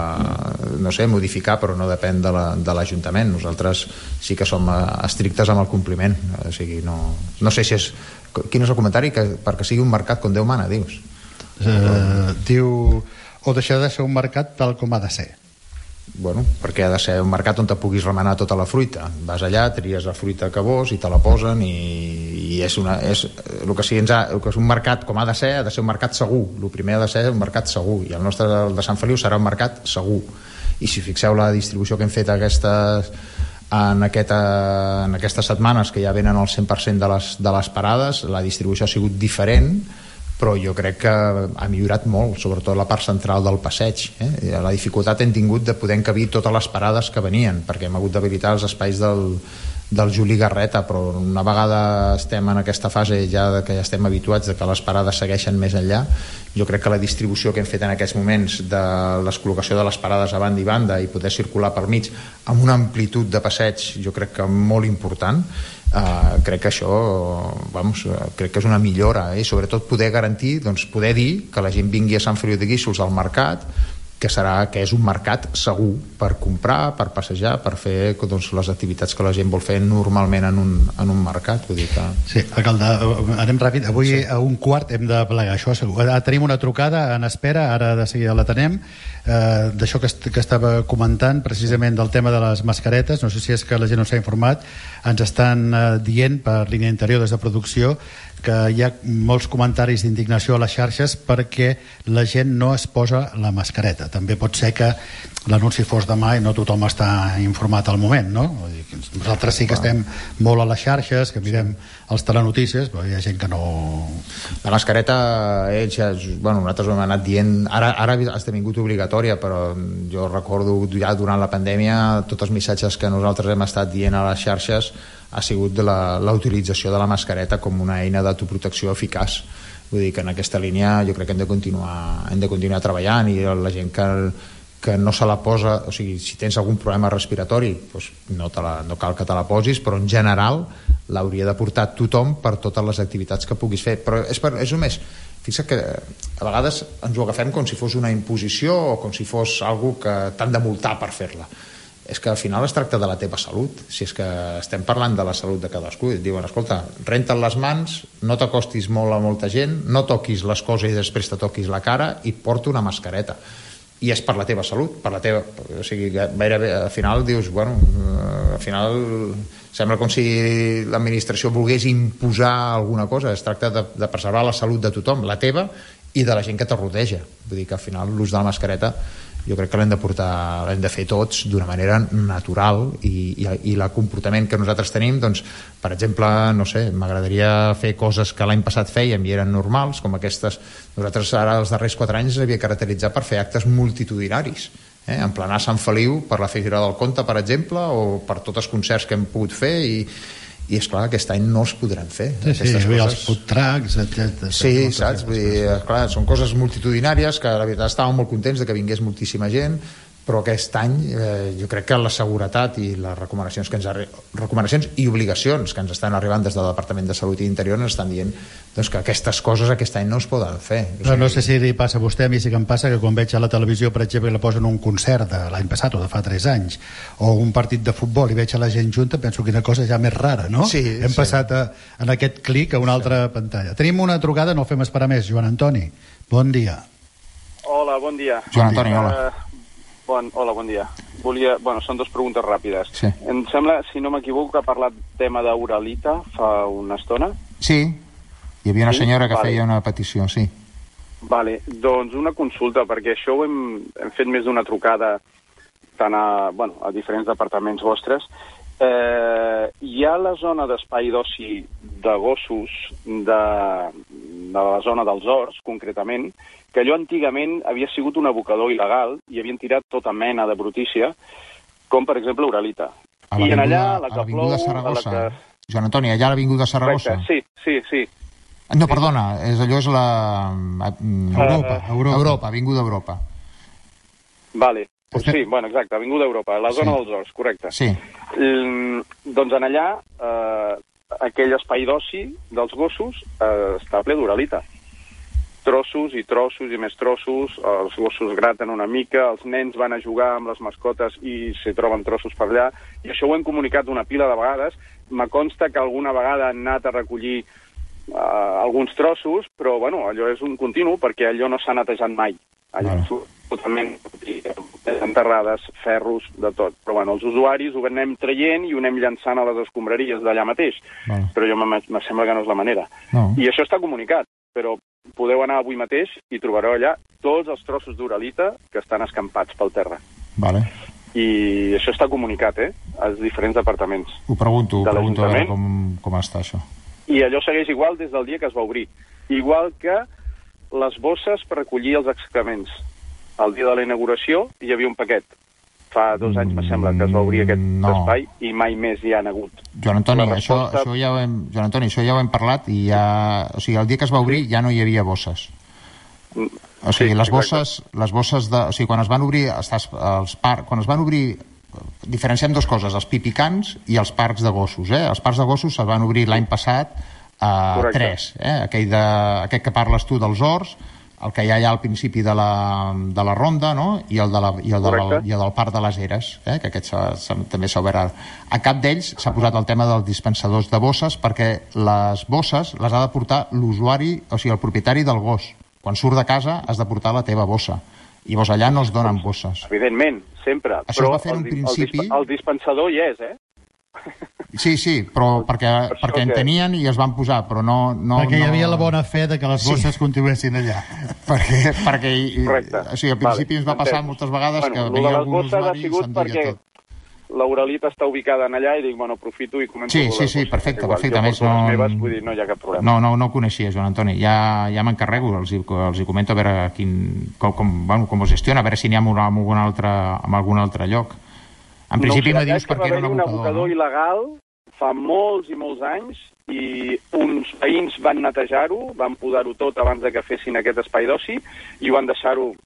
no sé, modificar, però no depèn de, la, de l'Ajuntament. Nosaltres sí que som estrictes amb el compliment. O sigui, no, no sé si és... Quin és el comentari? Que perquè sigui un mercat com Déu mana, dius? Eh, diu... O deixarà de ser un mercat tal com ha de ser. Bueno, perquè ha de ser un mercat on te puguis remenar tota la fruita. Vas allà, tries la fruita que vols i te la posen, i, i és, una, és el que, sigui, ha, el que és un mercat com ha de ser, ha de ser un mercat segur. El primer ha de ser un mercat segur, i el nostre, el de Sant Feliu, serà un mercat segur. I si fixeu la distribució que hem fet aquestes, en, aquesta, en aquestes setmanes, que ja venen al cent per cent de les, de les parades, la distribució ha sigut diferent, però jo crec que ha millorat molt, sobretot la part central del passeig. Eh? La dificultat hem tingut de poder encabir totes les parades que venien, perquè hem hagut d'habilitar els espais del, del Juli Garreta, però una vegada estem en aquesta fase ja que ja estem habituats de que les parades segueixen més enllà, jo crec que la distribució que hem fet en aquests moments de l'escol·locació de les parades a banda i banda i poder circular per mig amb una amplitud de passeig, jo crec que molt important. Uh, crec que això vamos, crec que és una millora, eh? I sobretot poder garantir, doncs poder dir que la gent vingui a Sant Feliu de Guíxols al mercat, que serà que és un mercat segur per comprar, per passejar, per fer, doncs, les activitats que la gent vol fer normalment en un, en un mercat. Vull dir que... Sí, alcalde, anem ràpid. Avui sí. A un quart hem de plegar, això segur. Tenim una trucada en espera, ara de seguida la tenem, eh, d'això que, est que estava comentant, precisament del tema de les mascaretes. No sé si és que la gent no s'ha informat. Ens estan eh, dient per línia interior des de producció que hi ha molts comentaris d'indignació a les xarxes perquè la gent no es posa la mascareta. També pot ser que l'anunci fos demà i no tothom està informat al moment, no? Nosaltres sí que estem molt a les xarxes, que mirem els telenotícies, però hi ha gent que no... La mascareta, ells ja, bueno, nosaltres ho hem anat dient, ara, ara ha esdevingut obligatòria, però jo recordo ja durant la pandèmia tots els missatges que nosaltres hem estat dient a les xarxes ha sigut de la, la utilització de la mascareta com una eina d'autoprotecció eficaç. Vull dir que en aquesta línia jo crec que hem de continuar, hem de continuar treballant, i la gent que, que no se la posa, o sigui, si tens algun problema respiratori, doncs no, te la, no cal que te la posis, però en general l'hauria de portar tothom per totes les activitats que puguis fer. Però és, per, és només, fixa't que a vegades ens ho agafem com si fos una imposició o com si fos algo que t'han de multar per fer-la. És que al final es tracta de la teva salut. Si és que estem parlant de la salut de cadascú, et diuen, escolta, renta't les mans, no t'acostis molt a molta gent, no toquis les coses i després te toquis la cara i porta una mascareta. I és per la teva salut, per la teva... O sigui, gairebé, al final dius, bueno, al final sembla com si l'administració volgués imposar alguna cosa. Es tracta de, de preservar la salut de tothom, la teva i de la gent que te rodeja. Vull dir que al final l'ús de la mascareta jo crec que l'hem de portar, l'hem de fer tots d'una manera natural i, i, i el comportament que nosaltres tenim, doncs, per exemple, no sé, m'agradaria fer coses que l'any passat fèiem i eren normals, com aquestes. Nosaltres ara els darrers quatre anys ens havia caracteritzat per fer actes multitudinaris, eh? Emplenar Sant Feliu per la Fira del Conte, per exemple, o per tots els concerts que hem pogut fer, i i és clar, aquest any no els podrem fer. Sí, sí, hi havia els food trucks, etcètera. Sí, saps? Vull dir, clar, són coses multitudinàries que la veritat estàvem molt contents de que vingués moltíssima gent, però aquest any eh, jo crec que la seguretat i les recomanacions que ens arri... recomanacions i obligacions que ens estan arribant des del Departament de Salut i Interior ens estan dient doncs, que aquestes coses aquest any no es poden fer. Però no sé si li passa a vostè, a mi sí que em passa que quan veig a la televisió, per exemple, que la posen un concert de l'any passat o de fa tres anys, o un partit de futbol i veig a la gent junta, penso quina cosa ja més rara, no? Sí, Hem sí. passat a, en aquest clic a una altra sí. pantalla. Tenim una trucada, no fem esperar més. Joan Antoni, bon dia. Hola, bon dia. Joan Antoni, hola. Uh, Bon, hola, bon dia. Volia, bueno, són dues preguntes ràpides. Sí. Em sembla, si no m'equivoco, que ha parlat tema d'Uralita fa una estona. Sí, hi havia una Sí? senyora que Vale. feia una petició, sí. Vale, doncs una consulta, perquè això ho hem, hem fet més d'una trucada tant a, bueno, a diferents departaments vostres. Eh, hi ha la zona d'espai d'oci de gossos de, de la zona dels Horts, concretament, que allò antigament havia sigut un abocador il·legal i havien tirat tota mena de brutícia, com per exemple Uralita. A I en allà, a la que l'Avinguda plou... Saragossa. A la que... Joan Antoni, allà a l'Avinguda Saragossa. Correcte, sí, sí, sí. No, perdona, és, allò és la... Europa, Europa. Europa, Avinguda Europa. Vale, pues Estem- sí, bueno, exacte, Avinguda Europa, la zona Sí. dels Horts, correcte. Sí, Mm, doncs en allà, eh, aquell espai d'oci dels gossos eh, està ple d'Uralita. Trossos i trossos i més trossos, els gossos graten una mica, els nens van a jugar amb les mascotes i s'hi troben trossos per allà, i això ho hem comunicat una pila de vegades. Me consta que alguna vegada han anat a recollir eh, alguns trossos, però bueno, allò és un continu perquè allò no s'ha netejat mai. Allò Vale. surt totalment enterrades, ferros, de tot. Però bueno, els usuaris ho anem traient i ho anem llançant a les escombraries d'allà mateix. Vale. Però jo me, me sembla que no és la manera. no. I això està comunicat, però podeu anar avui mateix i trobareu allà tots els trossos d'Uralita que estan escampats pel terra. Vale. I això està comunicat, eh?, als diferents departaments. Ho pregunto, ho De pregunto a veure l'Ajuntament. com, com està això. I allò segueix igual des del dia que es va obrir. Igual que les bosses per recollir els excrements. El dia de la inauguració hi havia un paquet. Fa dos anys, me sembla, que es va obrir aquest No. espai i mai més hi han hagut. Joan Antoni, La això, resposta- això ja ho hem, Joan Antoni, això ja ho hem parlat i ja... O sigui, el dia que es va obrir ja no hi havia bosses. O sigui, Sí, les exacte. bosses, les bosses de... O sigui, quan es van obrir estàs, els par, quan es van obrir diferenciem dues coses, els pipicans i els parcs de gossos, eh? Els parcs de gossos es van obrir l'any passat a Correcte. tres, eh? Aquell, de, aquest que parles tu dels Horts, el que hi ha allà al principi de la, de la ronda, no? I el, de la, i el, de la, Correcte. i el del parc de les Eres, eh? Que aquest s'ha- s'ha- també s'ha obert ara. A cap d'ells s'ha posat el tema dels dispensadors de bosses perquè les bosses les ha de portar l'usuari, o sigui, el propietari del gos. Quan surt de casa has de portar la teva bossa. I llavors allà no es donen bosses. Evidentment, sempre. Això però es va fer en el, un di- principi- El, disp el dispensador hi és, eh? Sí, sí, però perquè, Per això perquè en que- tenien i es van posar, però no... no Perquè hi no... havia la bona fe de que les Sí. bosses continuessin allà. Perquè, perquè i- Correcte. o sigui, al principi Vale, ens va passar entès. moltes vegades Bueno, que lo de venia les algun bosses ha usuari i sigut s'enduia perquè tot. l'Uralita està ubicada en allà i dic, bueno, aprofito i començo Sí, amb sí, les sí, bosses. perfecte, Igual, perfecte. Jo A més, porto les no- meves, vull dir, no hi ha cap problema. No, no, no ho coneixia, Joan Antoni. Ja, ja m'encarrego, els, hi- els hi comento a veure quin, com, com, bueno, com ho gestiona, a veure si n'hi ha en algun altre, en algun altre lloc. En principi no, no, sé, me és dius que perquè va era un haver-hi abocador, un abocador no? il·legal fa molts i molts anys i uns veïns van netejar-ho, van podar-ho tot abans de que fessin aquest espai d'oci i ho van deixar-ho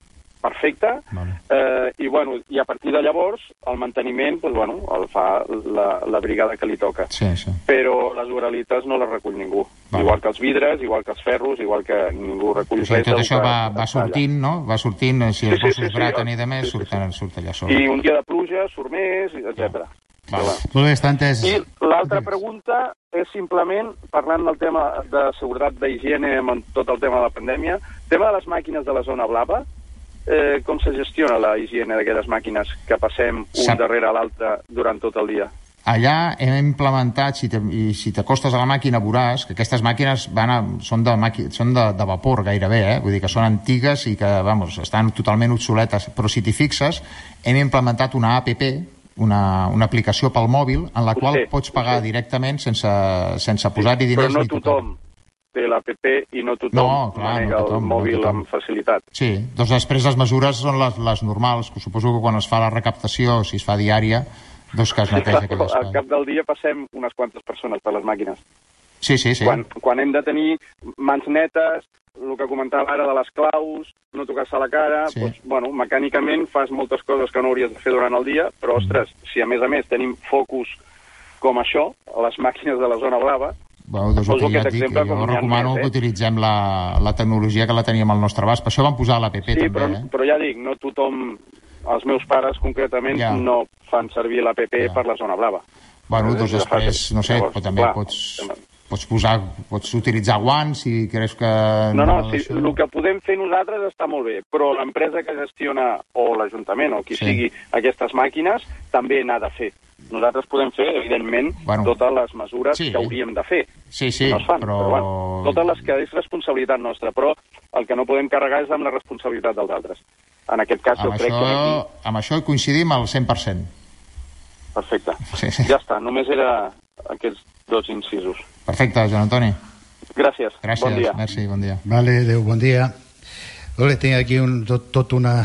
perfecte, vale. eh, i, bueno, i a partir de llavors el manteniment doncs, bueno, el fa la, la brigada que li toca. Sí, sí. Però les uralites no les recull ningú. Vale. Igual que els vidres, igual que els ferros, igual que ningú recull o sigui, res. Tot això va, va sortint, no? Va sortint, si els sí, sí, gossos sí, sí, braten sí, i de més, sí, sí, surt, sí. surt allà sobre. I un dia de pluja surt més, etcètera. Vale. Molt bé, està entès. I l'altra pregunta és simplement, parlant del tema de seguretat d'higiene amb tot el tema de la pandèmia, tema de les màquines de la zona blava, eh, com se gestiona la higiene d'aquelles màquines que passem un Sap... darrere l'altre durant tot el dia? Allà hem implementat, si te, i si t'acostes a la màquina veuràs que aquestes màquines van a, són, de, maqui, són de, de vapor gairebé, eh? Vull dir que són antigues i que vamos, estan totalment obsoletes, però si t'hi fixes hem implementat una app, una, una aplicació pel mòbil en la ho qual sé, pots pagar directament sense, sense posar-hi diners. Però no ni tothom té l'app i no tothom no, clar, manega no tothom, el mòbil no tothom. amb facilitat. Sí, doncs després les mesures són les, les normals, que suposo que quan es fa la recaptació, si es fa diària, doncs que es neteja aquell espai. Al cap del dia passem unes quantes persones per les màquines. Sí, sí, sí. Quan, quan hem de tenir mans netes, el que comentava ara de les claus, no tocar-se la cara, sí. doncs, bueno, mecànicament fas moltes coses que no hauries de fer durant el dia, però, ostres, si a més a més tenim focus com això, a les màquines de la zona blava, bueno, doncs poso ja aquest dic, exemple jo com recomano més, eh? que utilitzem la, la tecnologia que la teníem al nostre abast. Per això vam posar l'app sí, també. Però, eh? però ja dic, no tothom, els meus pares concretament, ja. no fan servir l'app ja. per la zona blava. Bueno, doncs després, no sé, llavors, però també clar, pots... Pots posar, pots utilitzar guants si creus que... No, no, sí, el que podem fer nosaltres està molt bé, però l'empresa que gestiona, o l'Ajuntament, o qui sí. sigui aquestes màquines, també n'ha de fer. Nosaltres podem fer, evidentment, bueno, totes les mesures sí. que hauríem de fer. Sí, sí, no es fan, però... però bueno, totes les que és responsabilitat nostra, però el que no podem carregar és amb la responsabilitat dels altres. En aquest cas, amb jo crec això, que... Aquí... Amb això hi coincidim al cent per cent. Perfecte. Sí, sí. Ja està, només era aquests dos incisos. Perfecte, Joan Antoni. Gràcies. Gràcies, bon dia. Merci, bon dia. Vale, adéu, bon dia. Vale, tinc aquí un, tot, tot una,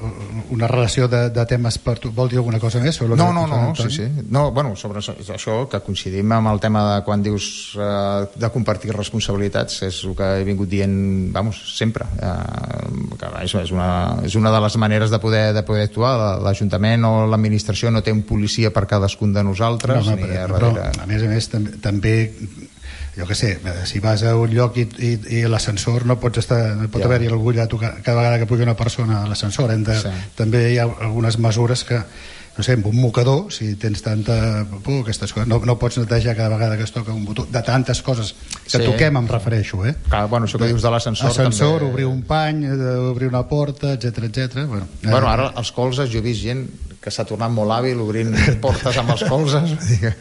una relació de, de temes per tu. Vol dir alguna cosa més? Sobre no, no, no, sí, sí. No, bueno, sobre això, que coincidim amb el tema de quan dius eh, de compartir responsabilitats, és el que he vingut dient, vamos, sempre. Eh, que és, és, una, és una de les maneres de poder, de poder actuar. L'Ajuntament o l'administració no té un policia per cadascun de nosaltres. No, no, ni però, a, però, a més a més, també... també jo què sé, si vas a un lloc i, i, i l'ascensor no pots estar, no pot ja. haver-hi algú allà cada vegada que puja una persona a l'ascensor. De, sí. També hi ha algunes mesures que, no sé, amb un mocador, si tens tanta por, aquestes coses, no, no pots netejar cada vegada que es toca un botó, de tantes coses que sí. toquem, em refereixo, eh? Clar, bueno, això que dius de l'ascensor... Ascensor, també... obrir un pany, obrir una porta, etcètera, etcètera. Bueno, bueno, ara els colzes, jo he vist gent que s'ha tornat molt hàbil obrint portes amb els colzes.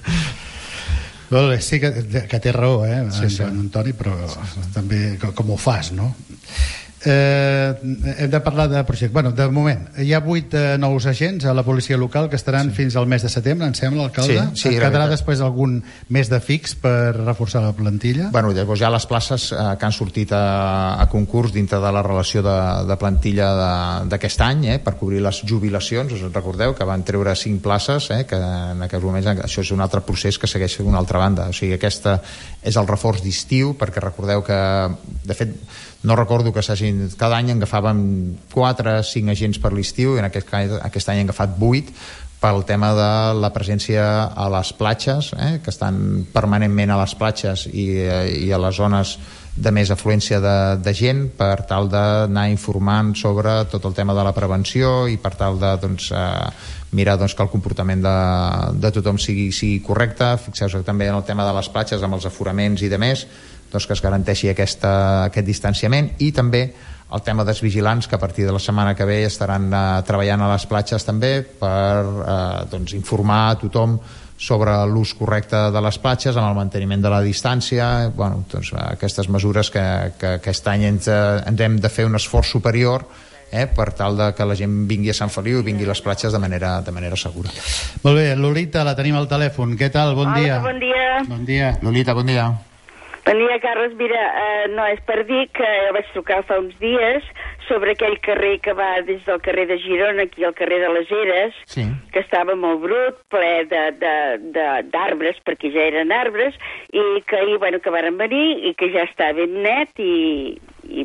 Sí que, que té raó, eh, sí, sí. en Antoni, però sí, sí. també com ho fas, no? Eh, hem de parlar de projecte. Bueno, de moment, hi ha vuit eh, nous agents a la policia local que estaran sí. fins al mes de setembre, em sembla, alcalde? Sí, sí, quedarà després algun mes de fix per reforçar la plantilla? Bueno, llavors hi ha les places eh, que han sortit a, a concurs dintre de la relació de, de plantilla d'aquest any, eh, per cobrir les jubilacions. Us recordeu que van treure cinc places, eh, que en aquests moments això és un altre procés que segueix d'una altra banda. O sigui, aquesta és el reforç d'estiu, perquè recordeu que, de fet, no recordo que s'hagin... Cada any agafàvem quatre o cinc agents per l'estiu, i en aquest, aquest any han agafat vuit pel tema de la presència a les platges, eh, que estan permanentment a les platges i, i a les zones de més afluència de, de gent, per tal d'anar informant sobre tot el tema de la prevenció i per tal de doncs, eh, mirar doncs, que el comportament de, de tothom sigui, sigui correcte. Fixeu-vos també en el tema de les platges, amb els aforaments i de més, doncs que es garanteixi aquesta, aquest distanciament, i també el tema dels vigilants, que a partir de la setmana que ve estaran eh, treballant a les platges també per eh, doncs, informar a tothom sobre l'ús correcte de les platges amb el manteniment de la distància. Bueno, doncs, aquestes mesures que, que aquest any ens, ens hem de fer un esforç superior, eh, per tal de que la gent vingui a Sant Feliu i vingui a les platges de manera, de manera segura. Molt bé, Lolita, la tenim al telèfon. Què tal? Bon Hola, dia. bon dia. Bon dia. Lolita, bon dia. Bon dia, Carles. Mira, eh, no, és per dir que vaig trucar fa uns dies sobre aquell carrer que va des del carrer de Girona aquí al carrer de les Eres, sí. que estava molt brut, ple d'arbres, perquè ja eren arbres, i que ahir, bueno, que varen venir i que ja està ben net i, i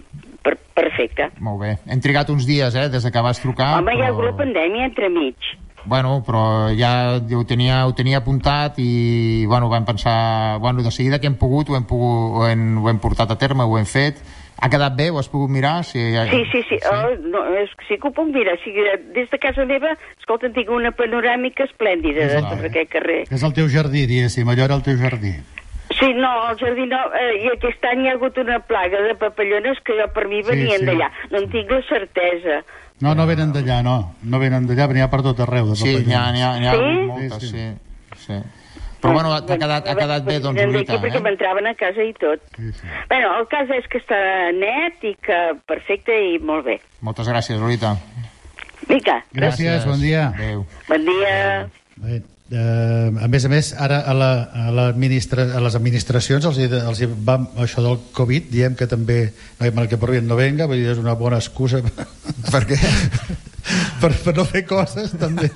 Per, perfecte. Molt bé. Hem trigat uns dies, eh, des que vas trucar. Home, però... hi ha hagut la pandèmia entremig. Bueno, però ja ho tenia, ho tenia apuntat i, bueno, vam pensar... Bueno, de seguida que hem pogut, ho hem, pogut, ho hem, ho hem portat a terme, ho hem fet. Ha quedat bé? Ho has pogut mirar? Si ha... Sí, sí, sí. sí? Oh, no, és, sí que ho puc mirar. Sí, des de casa meva, escolta, tinc una panoràmica esplèndida de tot aquest carrer. És el teu jardí, diguéssim, allò era el teu jardí. Sí, no, el jardí no, eh, i aquest any hi ha hagut una plaga de papallones que jo per mi venien sí, sí. d'allà. No en tinc la certesa. No, no venen d'allà, no. No venen d'allà, venia per tot arreu. De sí, n'hi ha, n'hi ha, n'hi ha sí? moltes, sí. sí. sí. Però bueno, ha quedat, ha quedat bé, doncs, Lolita, eh? Perquè m'entraven a casa i tot. Sí, sí. Bueno, el cas és que està net i que perfecte i molt bé. Moltes gràcies, Lolita. Vinga. Gràcies, bon dia. Adéu. Bon dia. Bé. Uh, a més a més, ara a, la, a, l'administra, a les administracions els, els va això del Covid, diem que també no hi ha que per no venga, vull dir, és una bona excusa per què? per, per no fer coses també.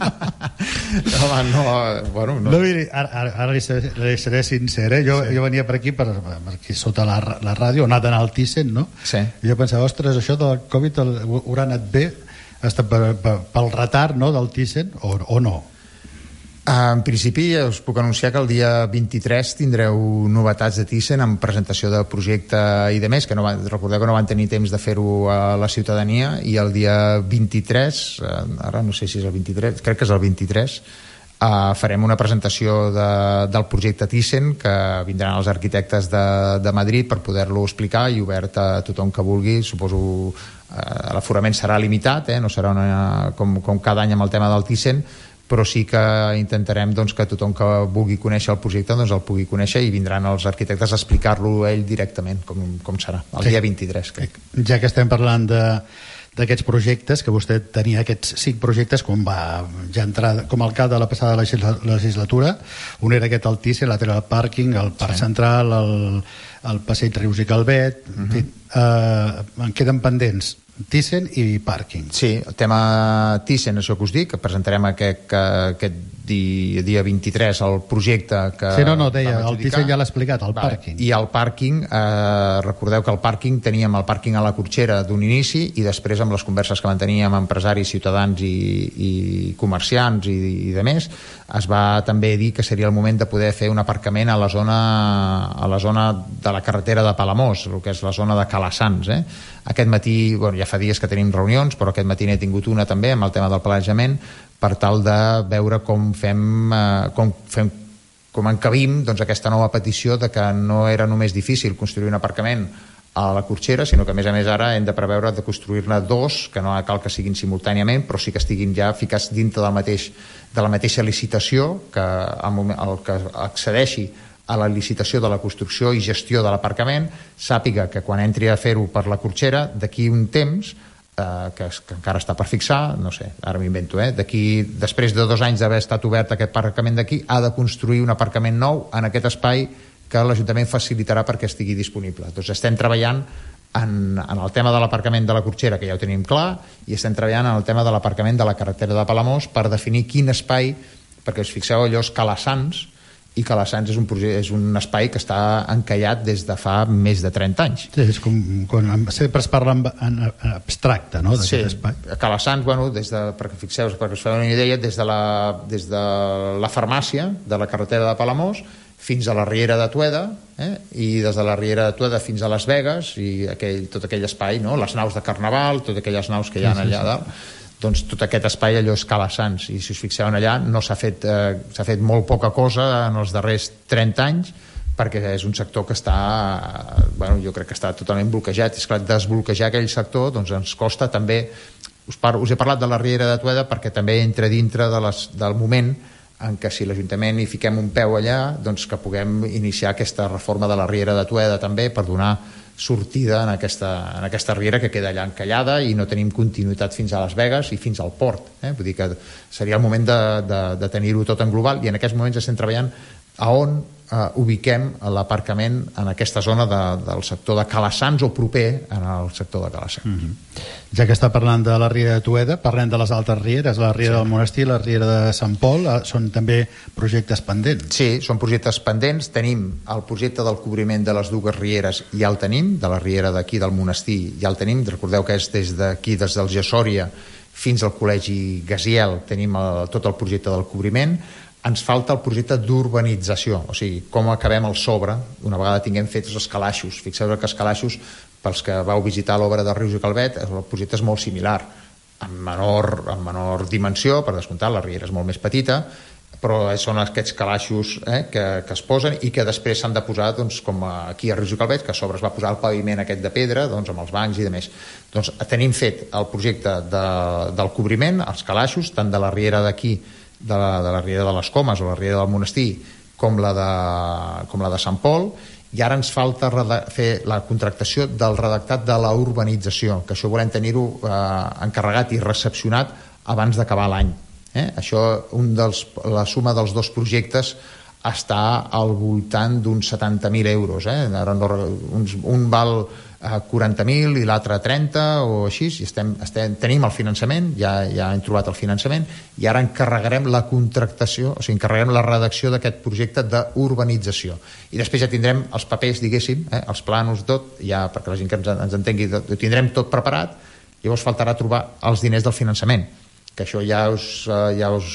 Home, no, bueno, no. no dir, ara, ara, ara li, seré, li seré sincer, eh? jo, sí. jo venia per aquí, per, per aquí sota la, la ràdio, on ha d'anar al Thyssen, no? Sí. I jo pensava, ostres, això del Covid el, haurà anat bé hasta per, per, pel retard, no?, del Thyssen, o, o no? En principi us puc anunciar que el dia vint-i-tres tindreu novetats de Thyssen amb presentació de projecte i de més, que no van, recordeu que no van tenir temps de fer-ho a la ciutadania, i el dia vint-i-tres, ara no sé si és el vint-i-tres, crec que és el vint-i-tres, Uh, farem una presentació de, del projecte Thyssen, que vindran els arquitectes de, de Madrid per poder-lo explicar, i obert a tothom que vulgui. Suposo uh, l'aforament serà limitat, eh? No serà una, com, com cada any amb el tema del Thyssen, però sí que intentarem, doncs, que tothom que vulgui conèixer el projecte, doncs, el pugui conèixer, i vindran els arquitectes a explicar-lo ell directament, com, com serà, el sí. dia vint-i-tres, crec. Ja que estem parlant de d'aquests projectes, que vostè tenia aquests cinc projectes com va ja entrar com a alcalde de la passada legislatura, un era aquest al Thyssen, l'altre era el pàrquing, el parc sí. central, el, el passeig Rius i Calvet, uh-huh. en fi, eh, en queden pendents Thyssen i pàrquing. Sí, el tema Thyssen, això que us dic, que presentarem aquest, que, aquest dia, dia vint-i-tres el projecte que... Sí, no, no, deia, el Thyssen ja l'ha explicat, el vale. pàrquing. I el pàrquing, eh, recordeu que el pàrquing teníem el pàrquing a la Corxera d'un inici, i després amb les converses que manteníem amb empresaris, ciutadans i, i comerciants i, i de més, es va també dir que seria el moment de poder fer un aparcament a la zona, a la zona de la carretera de Palamós, el que és la zona de Calassans, eh? Aquest matí, bueno, ja fa dies que tenim reunions, però aquest matí n'he tingut una també amb el tema del planejament, per tal de veure com fem, eh, com fem com encabim, doncs, aquesta nova petició de que no era només difícil construir un aparcament a la Corxera, sinó que a més a més ara hem de preveure de construir-ne dos, que no cal que siguin simultàniament, però sí que estiguin ja ficats dintre del mateix, de la mateixa licitació, que el que accedeixi a la licitació de la construcció i gestió de l'aparcament sàpiga que quan entri a fer-ho per la Corxera, d'aquí un temps, eh, que, que encara està per fixar, no sé, ara m'invento, eh, d'aquí, després de dos anys d'haver estat obert aquest aparcament d'aquí, ha de construir un aparcament nou en aquest espai que l'Ajuntament facilitarà perquè estigui disponible. Doncs estem treballant en, en el tema de l'aparcament de la Corxera, que ja ho tenim clar, i estem treballant en el tema de l'aparcament de la carretera de Palamós per definir quin espai, perquè us fixeu, allò és Calassans, i Calassans és un, projecte, és un espai que està encallat des de fa més de trenta anys. Sí, és com quan sempre es parla en, en abstracte, no?, d'aquest sí, espai. Calassans, bueno, des de, perquè fixeu, perquè us feu una idea, des de, la, des de la farmàcia de la carretera de Palamós fins a la Riera de Tueda, eh? I des de la Riera de Tueda fins a Las Vegas, i aquell, tot aquell espai, no?, les naus de Carnaval, totes aquelles naus que hi ha sí, allà sí, dalt, sí. Doncs tot aquest espai allò és Calassans, i si us fixeu allà no s'ha fet, eh, s'ha fet molt poca cosa en els darrers trenta anys, perquè és un sector que està, bueno, jo crec que està totalment bloquejat. És clar, desbloquejar aquell sector doncs ens costa també. Us, par us he parlat de la Riera de Tueda perquè també entra dintre de les, del moment en què si l'Ajuntament hi fiquem un peu allà, doncs que puguem iniciar aquesta reforma de la Riera de Tueda també per donar sortida en aquesta, en aquesta riera que queda allà encallada i no tenim continuïtat fins a Las Vegas i fins al port, eh? Vull dir que seria el moment de, de, de tenir-ho tot en global, i en aquests moments estem treballant a on eh, ubiquem l'aparcament en aquesta zona de, del sector de Calassans o proper en el sector de Calassans. Mm-hmm. Ja que està parlant de la Riera de Tueda, parlem de les altres rieres, la Riera sí. del Monestir, la Riera de Sant Pol, són també projectes pendents. Sí, són projectes pendents. Tenim el projecte del cobriment de les dues rieres, ja el tenim, de la Riera d'aquí del Monestir, ja el tenim. Recordeu que és des d'aquí, des del Gessòria fins al Col·legi Gaziel, tenim el, tot el projecte del cobriment. Ens falta el projecte d'urbanització, o sigui, com acabem el sobre una vegada tinguem fets els calaixos. Fixeu que els calaixos, pels que vau visitar l'obra de Rius i Calvet, el projecte és molt similar, en menor, en menor dimensió, per descomptat, la riera és molt més petita, però són aquests calaixos eh, que, que es posen i que després s'han de posar, doncs, com aquí a Rius i Calvet, que a sobre es va posar el paviment aquest de pedra, doncs, amb els bancs i de més. Doncs tenim fet el projecte de, del cobriment, els calaixos, tant de la riera d'aquí, de la, de la riera de les Comes o la riera del Monestir, com la de, com la de Sant Pol, i ara ens falta fer la contractació del redactat de la urbanització, que això volem tenir-ho eh, encarregat i recepcionat abans d'acabar l'any. Eh? Això, un dels, la suma dels dos projectes està al voltant d'uns setanta mil euros. Eh? Ara no, un, un val eh, quaranta mil i l'altre trenta o així, i estem, estem, tenim el finançament, ja, ja hem trobat el finançament, i ara encarregarem la contractació, o sigui, encarregarem la redacció d'aquest projecte d'urbanització. I després ja tindrem els papers, diguéssim, eh, els planos, tot, ja perquè la gent que ens, ens entengui, ho tindrem tot preparat, llavors faltarà trobar els diners del finançament, que això ja us, ja us,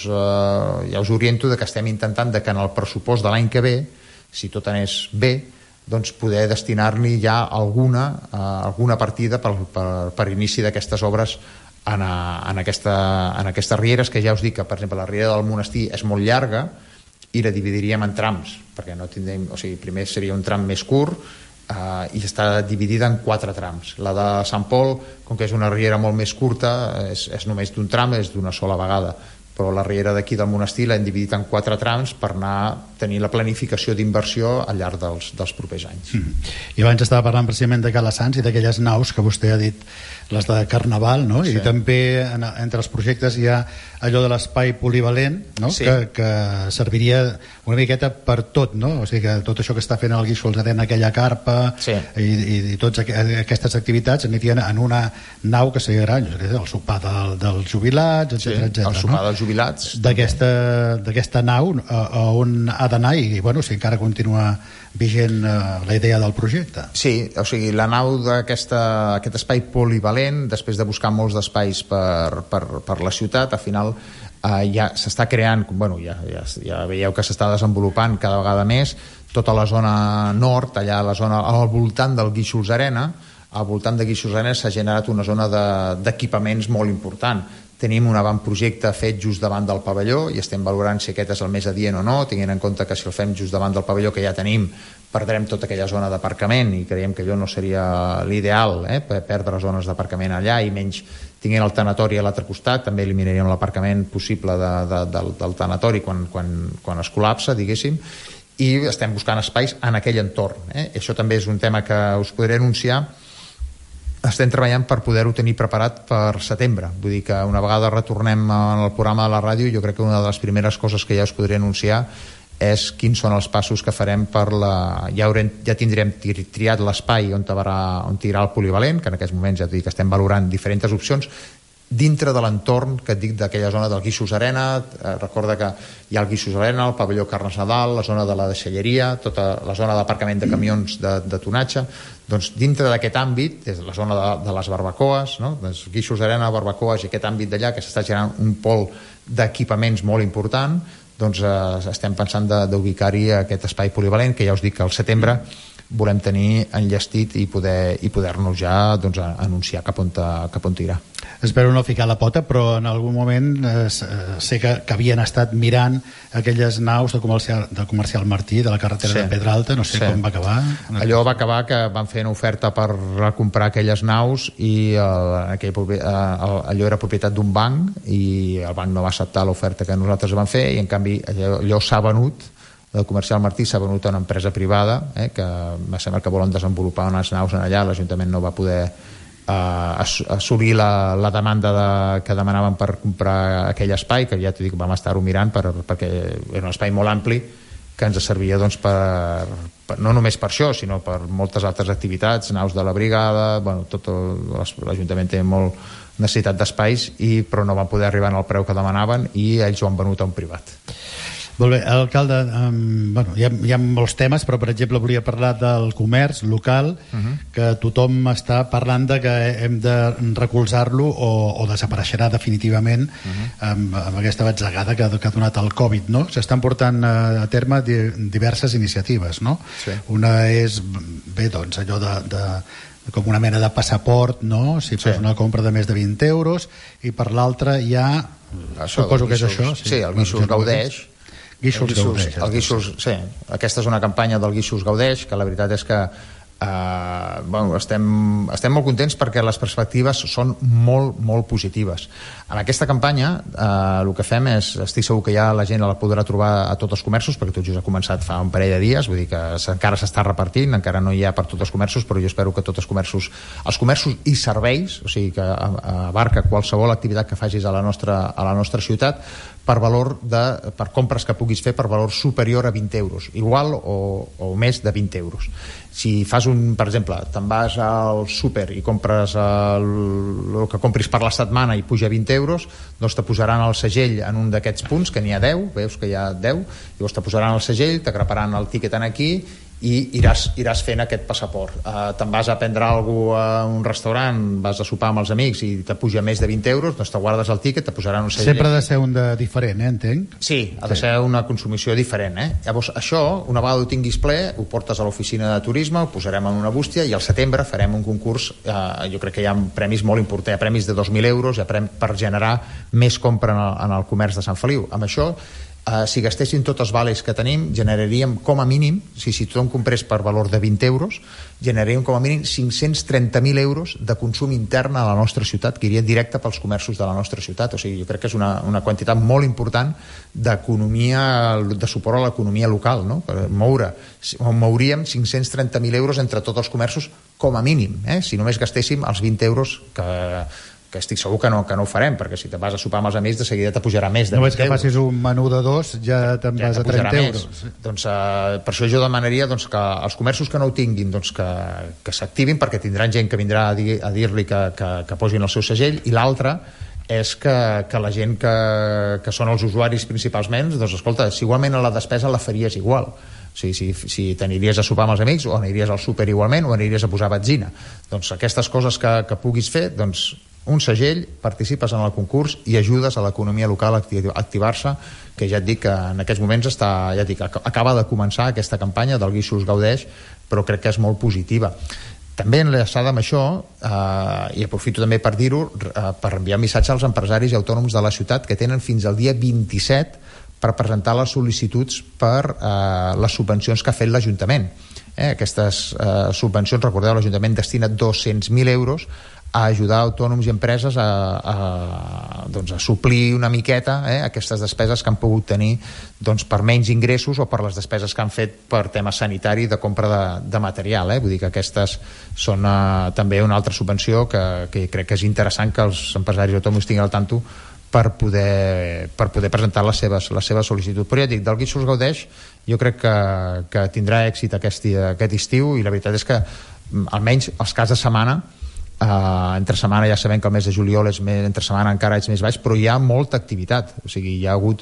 ja us oriento de que estem intentant de que en el pressupost de l'any que ve, si tot anés bé, doncs poder destinar-li ja alguna, eh, alguna partida per, per, per inici d'aquestes obres en, a, en, aquesta, en aquestes rieres, que ja us dic que, per exemple, la riera del Monestir és molt llarga i la dividiríem en trams, perquè no tindrem, o sigui, primer seria un tram més curt, Uh, i està dividida en quatre trams. La de Sant Pol, com que és una riera molt més curta, és, és només d'un tram, és d'una sola vegada, però la riera d'aquí del Monestir l'hem dividit en quatre trams per anar a tenir la planificació d'inversió al llarg dels, dels propers anys. Mm. I abans estava parlant precisament de Calassans i d'aquelles naus que vostè ha dit, les de Carnaval, no? Sí. I també en, entre els projectes hi ha allò de l'espai polivalent, no? Sí. que, que serviria una miqueta per tot, no? O sigui que tot això que està fent el Guíxols Arena, aquella carpa, sí. i, i, i totes aquestes activitats anirien en una nau que seria gran, el sopar del, dels jubilats, etcètera, sí, etcètera, el sopar no? dels jubilats d'aquesta nau a, a on ha d'anar i, bueno, si encara continua vigent eh, la idea del projecte. Sí, o sigui, la nau d'aquest espai polivalent, després de buscar molts d'espais per, per, per la ciutat, al final eh, ja s'està creant, bueno, ja, ja, ja veieu que s'està desenvolupant cada vegada més tota la zona nord, allà a la zona al voltant del Guíxols Arena. Al voltant de Guíxols Arena s'ha generat una zona d'equipaments molt important. Tenim un avantprojecte fet just davant del pavelló i estem valorant si aquest és el més adient o no, tenint en compte que si el fem just davant del pavelló que ja tenim, perdrem tota aquella zona d'aparcament i creiem que allò no seria l'ideal, eh, perdre zones d'aparcament allà, i menys tinguent el tanatori a l'altre costat, també eliminaríem l'aparcament possible de, de, del, del tanatori quan, quan, quan es col·lapsa, diguéssim, i estem buscant espais en aquell entorn. Eh? Això també és un tema que us podré anunciar. Estem treballant per poder-ho tenir preparat per setembre. Vull dir que una vegada retornem al programa de la ràdio, jo crec que una de les primeres coses que ja us podré anunciar és quins són els passos que farem per la... Ja, haurem, ja tindrem triat l'espai on, on tirarà el polivalent, que en aquests moments ja et dic que estem valorant diferents opcions, dintre de l'entorn que et dic d'aquella zona del Guíxols Arena. Eh, recorda que hi ha el Guíxols Arena, el pavelló Carles Nadal, la zona de la deixalleria, tota la zona d'aparcament de camions de, de tonatge. Doncs dintre d'aquest àmbit, és la zona de, de les barbacoes, no? Doncs Guíxols Arena, barbacoes i aquest àmbit d'allà que s'està generant un pol d'equipaments molt important, doncs eh, estem pensant d'ubicar-hi aquest espai polivalent, que ja us dic que al setembre volem tenir enllestit i poder i poder-nos ja doncs, anunciar cap on, cap on tirar. Espero no ficar la pota, però en algun moment eh, sé que, que havien estat mirant aquelles naus de comercial, de comercial Martí, de la carretera sí. de Pedralta, no sé sí. com va acabar. Allò va acabar que van fer una oferta per recomprar aquelles naus i el, aquell, el, allò era propietat d'un banc i el banc no va acceptar l'oferta que nosaltres vam fer i en canvi allò, allò s'ha venut. El comercial Martí s'ha venut a una empresa privada eh, que me sembla que volen desenvolupar unes naus en allà. L'Ajuntament no va poder eh, assolir la, la demanda de, que demanaven per comprar aquell espai, que ja t'ho dic, vam estar-ho mirant per, perquè era un espai molt ampli que ens servia doncs, per, per, no només per això, sinó per moltes altres activitats, naus de la brigada, bueno, tot l'Ajuntament té molt necessitat d'espais, i, però no van poder arribar al preu que demanaven i ells ho han venut a un privat. Molt bé, alcalde, um, bueno, hi ha, hi ha molts temes, però per exemple volia parlar del comerç local, uh-huh. que tothom està parlant de que hem de recolzar-lo o, o desapareixerà definitivament uh-huh. amb, amb aquesta batzegada que, que ha donat el Covid, no? S'estan portant a terme di, diverses iniciatives, no? Sí. Una és, bé, doncs, allò de, de com una mena de passaport, no? Si fos sí. una compra de més de vint euros, i per l'altra hi ha, això, suposo que és això. Sí, sí, el Guixos Gaudeix. Guixos Gaudeix. El Guixos, sí, aquesta és una campanya del Guixos Gaudeix, que la veritat és que eh, bueno, estem, estem molt contents perquè les perspectives són molt, molt positives. En aquesta campanya eh, el que fem és, estic segur que ja la gent la podrà trobar a tots els comerços, perquè tot just ha començat fa un parell de dies, vull dir que encara s'està repartint, encara no hi ha per tots els comerços, però jo espero que tots els comerços, els comerços i serveis, o sigui que abarca qualsevol activitat que facis a la nostra, a la nostra ciutat, per valor de, per compres que puguis fer per valor superior a vint euros, igual o, o més de vint euros. Si fas un, per exemple, te'n vas al súper i compres el, el que compris per la setmana i puja vint euros, doncs te posaran el segell en un d'aquests punts, que n'hi ha deu, veus que hi ha deu, llavors te posaran el segell, t'agraparan el tíquet en aquí i iràs, iràs fent aquest passaport. Uh, te'n vas a prendre alguna cosa a un restaurant, vas a sopar amb els amics i te puja més de vint euros, doncs te guardes el tíquet, te posaran un segell. Sempre ha de ser un de diferent, eh, entenc? Sí, ha de sí. ser una consumició diferent, eh? Llavors, això, una vegada ho tinguis ple, ho portes a l'oficina de turisme, ho posarem en una bústia i al setembre farem un concurs, eh, jo crec que hi ha premis molt importants, hi ha premis de dos mil euros, hi ha premis per generar més compra en el, en el comerç de Sant Feliu. Amb això, Uh, si gastéssim tots els vales que tenim, generaríem com a mínim, si, si tothom comprés per valor de vint euros, generaríem com a mínim cinc-cents trenta mil euros de consum intern a la nostra ciutat, que iria directe pels comerços de la nostra ciutat. O sigui, jo crec que és una, una quantitat molt important d'economia, de suport a l'economia local, no? Per moure, mouríem cinc-cents trenta mil euros entre tots els comerços com a mínim, eh? Si només gastéssim els vint euros que... que estic segur que no, que no ho farem, perquè si te vas a sopar amb els amics de seguida te pujarà més de no vint euros. No és que facis un menú de dos, ja te'n ja vas a trenta euros. Més. Doncs, uh, per això jo demanaria doncs, que els comerços que no ho tinguin doncs, que, que s'activin, perquè tindran gent que vindrà a, dir, a dir-li que, que, que posin el seu segell, i l'altre és que, que la gent que, que són els usuaris principalment, doncs escolta, si igualment a la despesa la faries igual. O sigui, si, si t'aniries a sopar amb els amics o aniries al súper igualment o aniries a posar benzina. Doncs aquestes coses que, que puguis fer, doncs un segell, participes en el concurs i ajudes a l'economia local a activar-se, que ja et dic que en aquests moments està, ja et dic, acaba de començar aquesta campanya del Guixos Gaudeix, però crec que és molt positiva. També enlaçada amb això, eh, i aprofito també per dir-ho, eh, per enviar un missatge als empresaris i autònoms de la ciutat que tenen fins al dia vint-i-set per presentar les sol·licituds per eh, les subvencions que ha fet l'Ajuntament. Eh, aquestes eh, subvencions, recordeu, l'Ajuntament destina dos-cents mil euros a ajudar autònoms i empreses a, a, doncs a suplir una miqueta eh, aquestes despeses que han pogut tenir doncs, per menys ingressos o per les despeses que han fet per tema sanitari de compra de, de material. Eh? Vull dir que aquestes són uh, també una altra subvenció que, que crec que és interessant que els empresaris autònoms tinguin al tanto per poder, per poder presentar les seves, les seves sol·licituds. Però ja dic, del Guixos Gaudeix jo crec que, que tindrà èxit aquest, aquest estiu, i la veritat és que almenys els caps de setmana, Uh, entre setmana ja sabem que el mes de juliol és més, entre setmana encara és més baix, però hi ha molta activitat. O sigui, hi ha hagut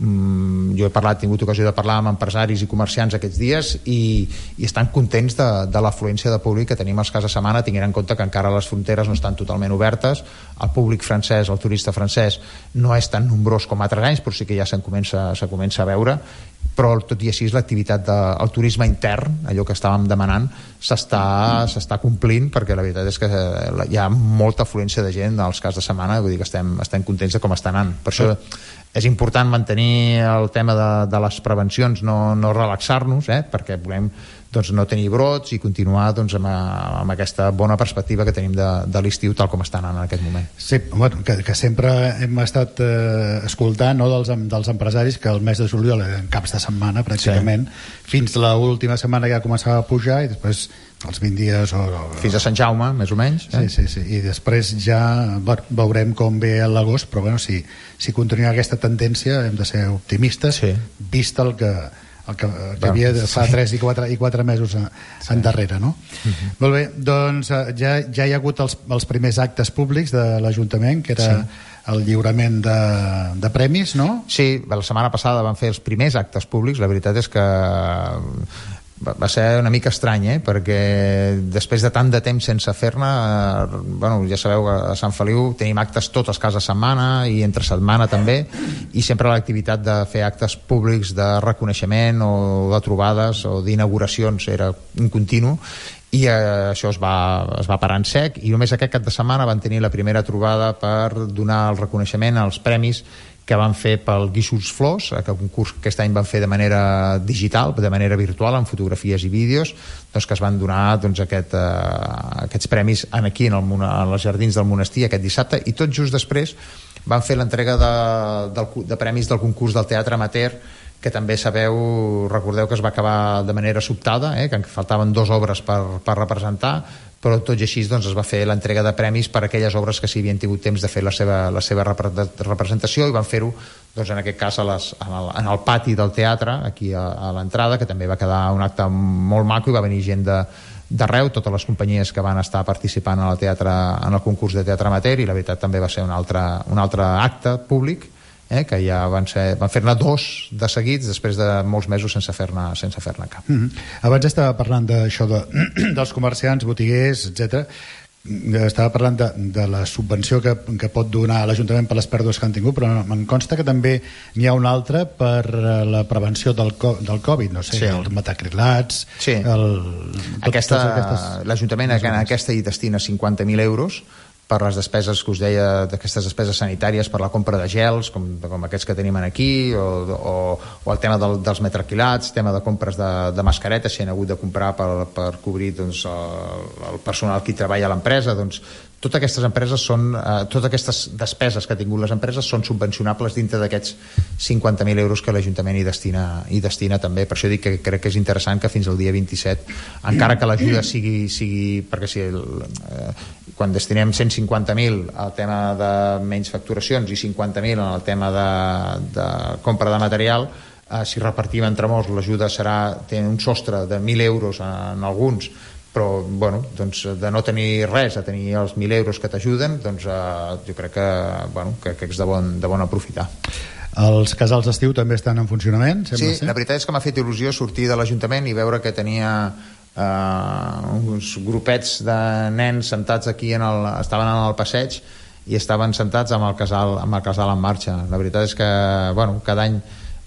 um, jo he parlat, tingut ocasió de parlar amb empresaris i comerciants aquests dies i, i estan contents de, de l'afluència de públic que tenim els caps de setmana, tenint en compte que encara les fronteres no estan totalment obertes, el públic francès, el turista francès no és tan nombrós com altres anys, però sí que ja se'n comença, se comença a veure, però tot i així l'activitat del turisme intern, allò que estàvem demanant, s'està s'està complint, perquè la veritat és que hi ha molta afluència de gent als caps de setmana, vull dir que estem, estem contents de com està anant. Per això és important mantenir el tema de, de les prevencions, no, no relaxar-nos, eh, perquè volem doncs, no tenir brots i continuar doncs, amb, amb aquesta bona perspectiva que tenim de, de l'estiu tal com està anant en aquest moment. Sí, bueno, que, que sempre hem estat eh, escoltant no, dels, dels empresaris que el mes de juliol en caps de setmana pràcticament, sí. Fins a l'última setmana ja començava a pujar i després els vint dies o, o... fins a Sant Jaume, més o menys, eh? sí, sí, sí. I després ja bueno, veurem com ve l'agost, però bueno, si, si continua aquesta tendència hem de ser optimistes, sí. Vist el que el que, el que havia de fa tres i quatre mesos endarrere, no? Uh-huh. Molt bé, doncs ja, ja hi ha hagut els, els primers actes públics de l'Ajuntament, que era sí. el lliurament de, de premis, no? Sí, la setmana passada van fer els primers actes públics. La veritat és que va ser una mica estrany, eh? Perquè després de tant de temps sense fer-ne, eh, bueno, ja sabeu que a Sant Feliu tenim actes totes cada setmana i entre setmana també, i sempre l'activitat de fer actes públics de reconeixement o de trobades o d'inauguracions era un continu, i eh, això es va, es va parar en sec, i només aquest cap de setmana van tenir la primera trobada per donar el reconeixement als premis que van fer pel Guíxols Flors, que un curs que aquest any van fer de manera digital, de manera virtual, amb fotografies i vídeos, doncs que es van donar doncs, aquest, eh, aquests premis aquí en, el, en els jardins del monestir aquest dissabte, i tot just després van fer l'entrega de, de, de premis del concurs del teatre amateur, que també sabeu, recordeu que es va acabar de manera sobtada, eh, que faltaven dues obres per, per representar, però tot i així doncs, es va fer l'entrega de premis per a aquelles obres que s'hi havien tingut temps de fer la seva, la seva representació, i van fer-ho doncs, en aquest cas a les, en, el, en el pati del teatre, aquí a, a l'entrada, que també va quedar un acte molt maco, i va venir gent de d'arreu, totes les companyies que van estar participant en el, teatre, en el concurs de teatre amateur, i la veritat també va ser un altre, un altre acte públic, eh, que ja van, ser, van fer-ne dos de seguits després de molts mesos sense fer-ne sense fer-ne cap. Mm-hmm. Abans estava parlant d'això de, dels comerciants, botiguers, etcètera. Estava parlant de, de la subvenció que, que pot donar l'Ajuntament per les pèrdues que han tingut, però em consta que també n'hi ha una altra per la prevenció del, del Covid, no sé, sí. els metacrilats... Sí. El, tot, aquesta, l'Ajuntament en aquesta hi destina cinquanta mil euros per les despeses que us deia, d'aquestes despeses sanitàries, per la compra de gels, com, com aquests que tenim aquí, o, o, o el tema del, dels metraquilats, tema de compres de, de mascaretes, si han hagut de comprar per, per cobrir doncs, el, el personal que hi treballa a l'empresa. Doncs, totes aquestes empreses són, eh, totes aquestes despeses que ha tingut les empreses són subvencionables dintre d'aquests cinquanta mil euros que l'Ajuntament hi destina, hi destina també. Per això dic que crec que és interessant que fins al dia vint-i-set, encara que l'ajuda sigui, sigui perquè si el, eh, quan destinem cent cinquanta mil al tema de menys facturacions i cinquanta mil en el tema de, de compra de material, eh, si repartim entre molts, l'ajuda serà, té un sostre de mil euros en alguns, però bueno, doncs, de no tenir res a tenir els mil euros que t'ajuden, doncs eh, jo crec que, bueno, que, que és de bon, de bon aprofitar. Els casals d'estiu també estan en funcionament? Sí, ser? La veritat és que m'ha fet il·lusió sortir de l'Ajuntament i veure que tenia eh, uns grupets de nens sentats aquí, en el, estaven en el passeig i estaven sentats amb el casal, amb el casal en marxa. La veritat és que bueno, cada any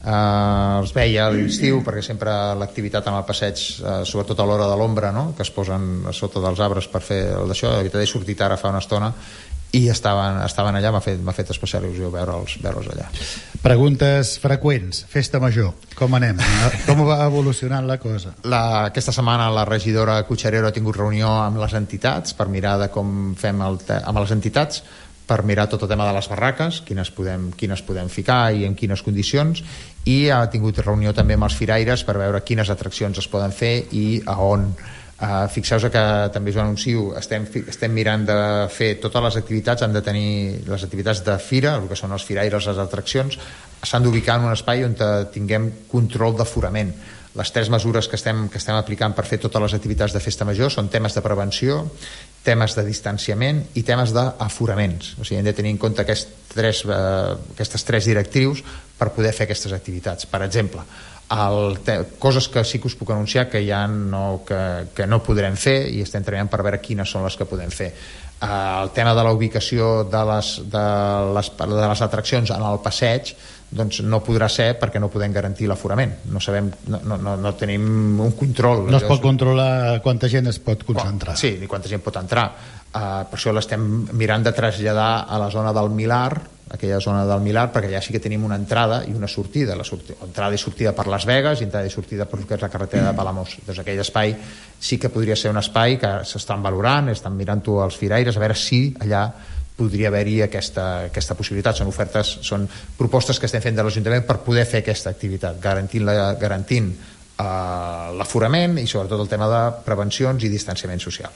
Uh, els veia a l'estiu, perquè sempre l'activitat en el passeig, uh, sobretot a l'hora de l'ombra, no? Que es posen a sota dels arbres per fer el d'això. La veritat, he sortit ara fa una estona i estaven, estaven allà. M'ha fet, m'ha fet especial il·lusió veure'ls, veure'ls allà. Preguntes freqüents. Festa Major, com anem? Com va evolucionant la cosa? La, aquesta setmana la regidora Cutxarero ha tingut reunió amb les entitats per mirar de com fem el te- amb les entitats per mirar tot el tema de les barraques, quines podem, quines podem ficar i en quines condicions, i ha tingut reunió també amb els firaires per veure quines atraccions es poden fer i a on. Uh, fixeu-vos que també us ho anuncio, estem, estem mirant de fer totes les activitats, han de tenir les activitats de fira, el que són els firaires, les atraccions, s'han d'ubicar en un espai on tinguem control d'aforament. Les tres mesures que estem, que estem aplicant per fer totes les activitats de Festa Major són temes de prevenció, temes de distanciament i temes d'aforaments. O sigui, hem de tenir en compte aquests tres, eh, aquestes tres directrius per poder fer aquestes activitats. Per exemple, el te- coses que sí que us puc anunciar que ja no, que, que no podrem fer i estem treballant per veure quines són les que podem fer. Eh, el tema de la ubicació de les, de les, de les atraccions en el passeig, doncs no podrà ser perquè no podem garantir l'aforament. No sabem, no, no, no tenim un control. No es pot controlar quanta gent es pot concentrar. Sí, ni quanta gent pot entrar. Uh, per això l'estem mirant de traslladar a la zona del Milar, aquella zona del Milar, perquè allà sí que tenim una entrada i una sortida. La sortida, entrada i sortida per Las Vegas i entrada i sortida per que és la carretera de Palamós. Doncs aquell espai sí que podria ser un espai que s'estan valorant, estan mirant-ho als firaires, a veure si allà podria haver-hi aquesta, aquesta possibilitat. Són ofertes, són propostes que estem fent de l'Ajuntament per poder fer aquesta activitat, garantint, la, garantint uh, l'aforament i sobretot el tema de prevencions i distanciament social.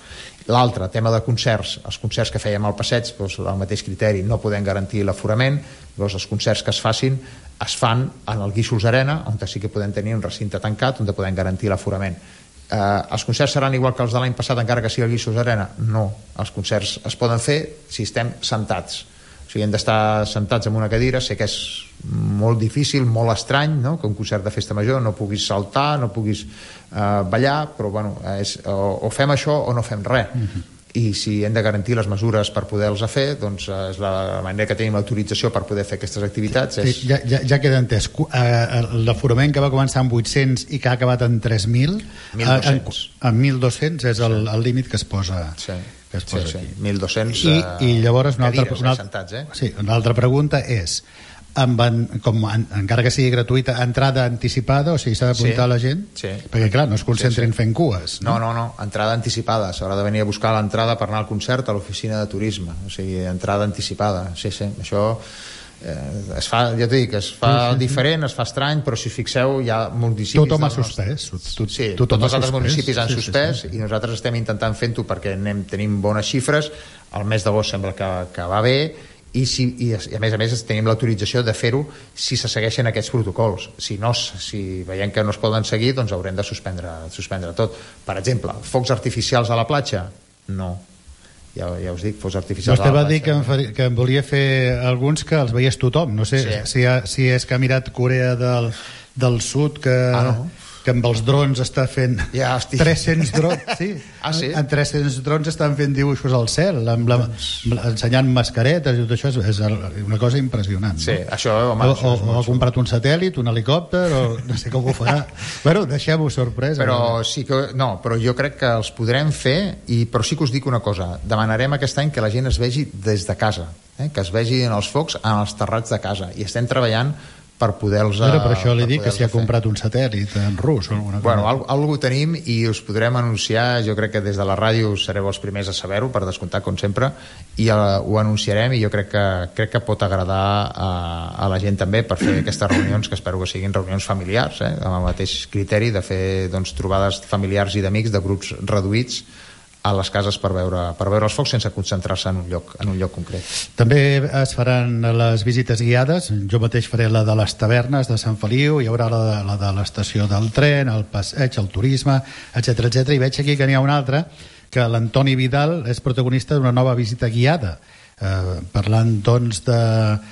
L'altre, tema de concerts, els concerts que fèiem al passeig, doncs, el mateix criteri, no podem garantir l'aforament, doncs els concerts que es facin es fan en el Guíxols Arena, on sí que podem tenir un recinte tancat, on podem garantir l'aforament. Eh, els concerts seran igual que els de l'any passat, encara que sigui el Guíxols Arena? No, els concerts es poden fer si estem sentats. O sigui, hem d'estar sentats en una cadira. Sé que és molt difícil, molt estrany, no? Que un concert de festa major no puguis saltar, no puguis eh, ballar, però bueno, és, o, o fem això o no fem res. Uh-huh. I si hem de garantir les mesures per poder-los fer, doncs és la manera que tenim l'autorització per poder fer aquestes activitats. És... Ja, ja, ja queda entès. L'aforament que va començar amb vuit-cents i que ha acabat en tres mil, mil dos-cents. En mil dos-cents és el, el límit que es posa... Sí. Que es posa sí, sí. aquí. mil dos-cents I, i llavors una altra, cadires, una, sentats, eh? sí, una altra pregunta és, amb en, com en, encara que sigui gratuïta, entrada anticipada, o sigui, s'ha d'apuntar sí, la gent? Sí. Perquè clar, no es concentrin sí, sí. fent cues. No, no, no, no. Entrada anticipada. S'haurà de venir a buscar l'entrada per anar al concert a l'oficina de turisme. O sigui, entrada anticipada. Sí, sí, això... Eh, es fa, ja t'ho dic, es fa sí, sí, diferent, es fa estrany, però si us fixeu hi ha municipis... Tothom ha suspès. Tot, sí, tots els altres municipis han sí, suspès sí, sí, sí. I nosaltres estem intentant fent-ho perquè anem, tenim bones xifres. El mes d'agost sembla que, que va bé i, si, i, i a més a més tenim l'autorització de fer-ho si se segueixen aquests protocols. Si no, si veiem que no es poden seguir, doncs haurem de suspendre, suspendre tot. Per exemple, focs artificials a la platja? No. Ja, ja us dic, focs artificials. Vostè va dir que em, faria, que em volia fer alguns que els veiés tothom. No sé sí. si, ha, si és que ha mirat Corea del, del Sud, que, ah, no. que amb els drons està fent ja, tres-cents drons. Sí. Ah, sí? En tres-cents drons estan fent dibuixos al cel, amb la, ensenyant mascaretes i tot això. És, és una cosa impressionant. Sí, no? això, home, o, això o, o ha comprat un satèl·lit, un helicòpter, o no sé com ho farà. Bueno, deixem-ho sorpresa. Però sí que, no, però jo crec que els podrem fer, i, però sí que us dic una cosa. Demanarem aquest any que la gent es vegi des de casa, eh? Que es vegi en els focs en els terrats de casa. I estem treballant per poder-los... Però per això li dic que si ha comprat un satèl·lit en rus o alguna cosa. Bueno, al, algú tenim i us podrem anunciar, jo crec que des de la ràdio sereu els primers a saber-ho, per descomptar, com sempre, i uh, ho anunciarem, i jo crec que, crec que pot agradar a, a la gent també per fer aquestes reunions, que espero que siguin reunions familiars, eh, amb el mateix criteri de fer doncs, trobades familiars i d'amics de grups reduïts a les cases per veure, per veure els focs sense concentrar-se en un lloc, en un lloc concret. També es faran les visites guiades. Jo mateix faré la de les tavernes de Sant Feliu, hi haurà la de, la de l'estació del tren, el passeig, el turisme, etcètera, etcètera. I veig aquí que n'hi ha una altra, que l'Antoni Vidal és protagonista d'una nova visita guiada, eh, parlant doncs de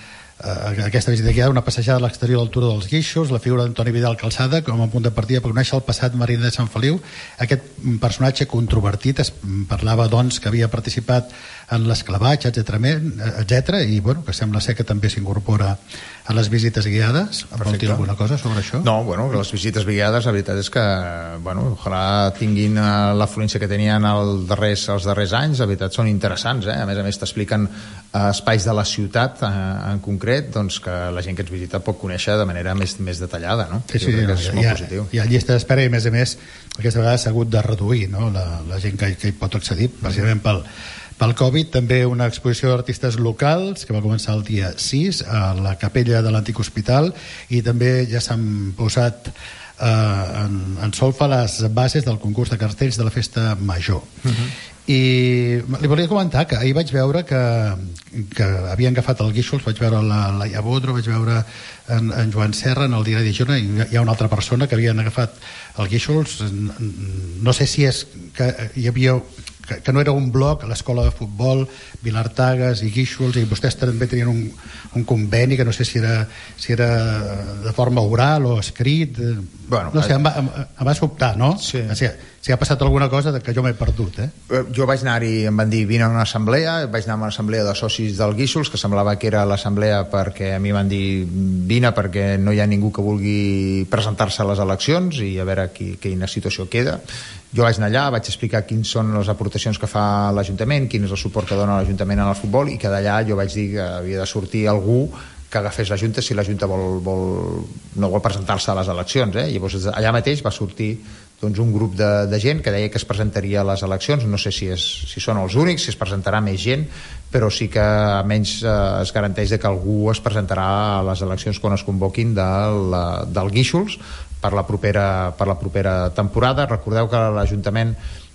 Uh, aquesta visita guiada, una passejada a l'exterior del Turó dels Guíxols, la figura d'Antoni Vidal Calçada com a punt de partida per conèixer el passat mariner de Sant Feliu. Aquest personatge controvertit, es parlava doncs que havia participat en l'esclavatge, etcètera, i bueno, que sembla ser que també s'incorpora a les visites guiades. Vol dir alguna cosa sobre això? No, bueno, les visites guiades la veritat és que bueno, ojalà tinguin l'afluència que tenien el darrers, els darrers anys. La veritat són interessants, eh? A més a més t'expliquen espais de la ciutat eh, en concret, doncs que la gent que ens visita pot conèixer de manera més, més detallada, no? Sí, sí, no, és molt hi, ha, positiu. Hi ha llista d'espera i a més a més aquesta vegada s'ha hagut de reduir, no? la, la gent que, que hi pot accedir precisament pel, pel Covid. També una exposició d'artistes locals que va començar el dia sis a la capella de l'antic hospital, i també ja s'han posat eh, en, en solfa les bases del concurs de cartells de la festa major. Uh-huh. I li volia comentar que ahir vaig veure que, que havien agafat el Guíxols, vaig veure la Laia Bodro, vaig veure en, en Joan Serra en el diari de Girona, i hi ha una altra persona que havien agafat el Guíxols. No sé si és que hi havia que, que no era un bloc, l'escola de futbol, Vilartagas i Guíxols, i vostès també tenien un, un conveni que no sé si era, si era de forma oral o escrit. Bueno, no sé, em va, em, em va sobtar, no? Sí. O sigui, si ha passat alguna cosa que jo m'he perdut, eh? Jo vaig anar-hi, em van dir, vine a una assemblea, vaig anar a una assemblea de socis del Guíxols, que semblava que era l'assemblea perquè a mi van dir, vine perquè no hi ha ningú que vulgui presentar-se a les eleccions i a veure qui, quina situació queda. Jo vaig anar allà, vaig explicar quins són les aportacions que fa l'Ajuntament, quin és el suport que dona l'Ajuntament en el futbol, i que d'allà jo vaig dir que havia de sortir algú que agafés la Junta si la Junta vol, vol, no vol presentar-se a les eleccions, eh? Llavors allà mateix va sortir doncs, un grup de, de gent que deia que es presentaria a les eleccions. No sé si, és, si són els únics, si es presentarà més gent, però sí que almenys eh, es garanteix que algú es presentarà a les eleccions quan es convoquin del, del Guíxols per la propera, per la propera temporada. Recordeu que l'Ajuntament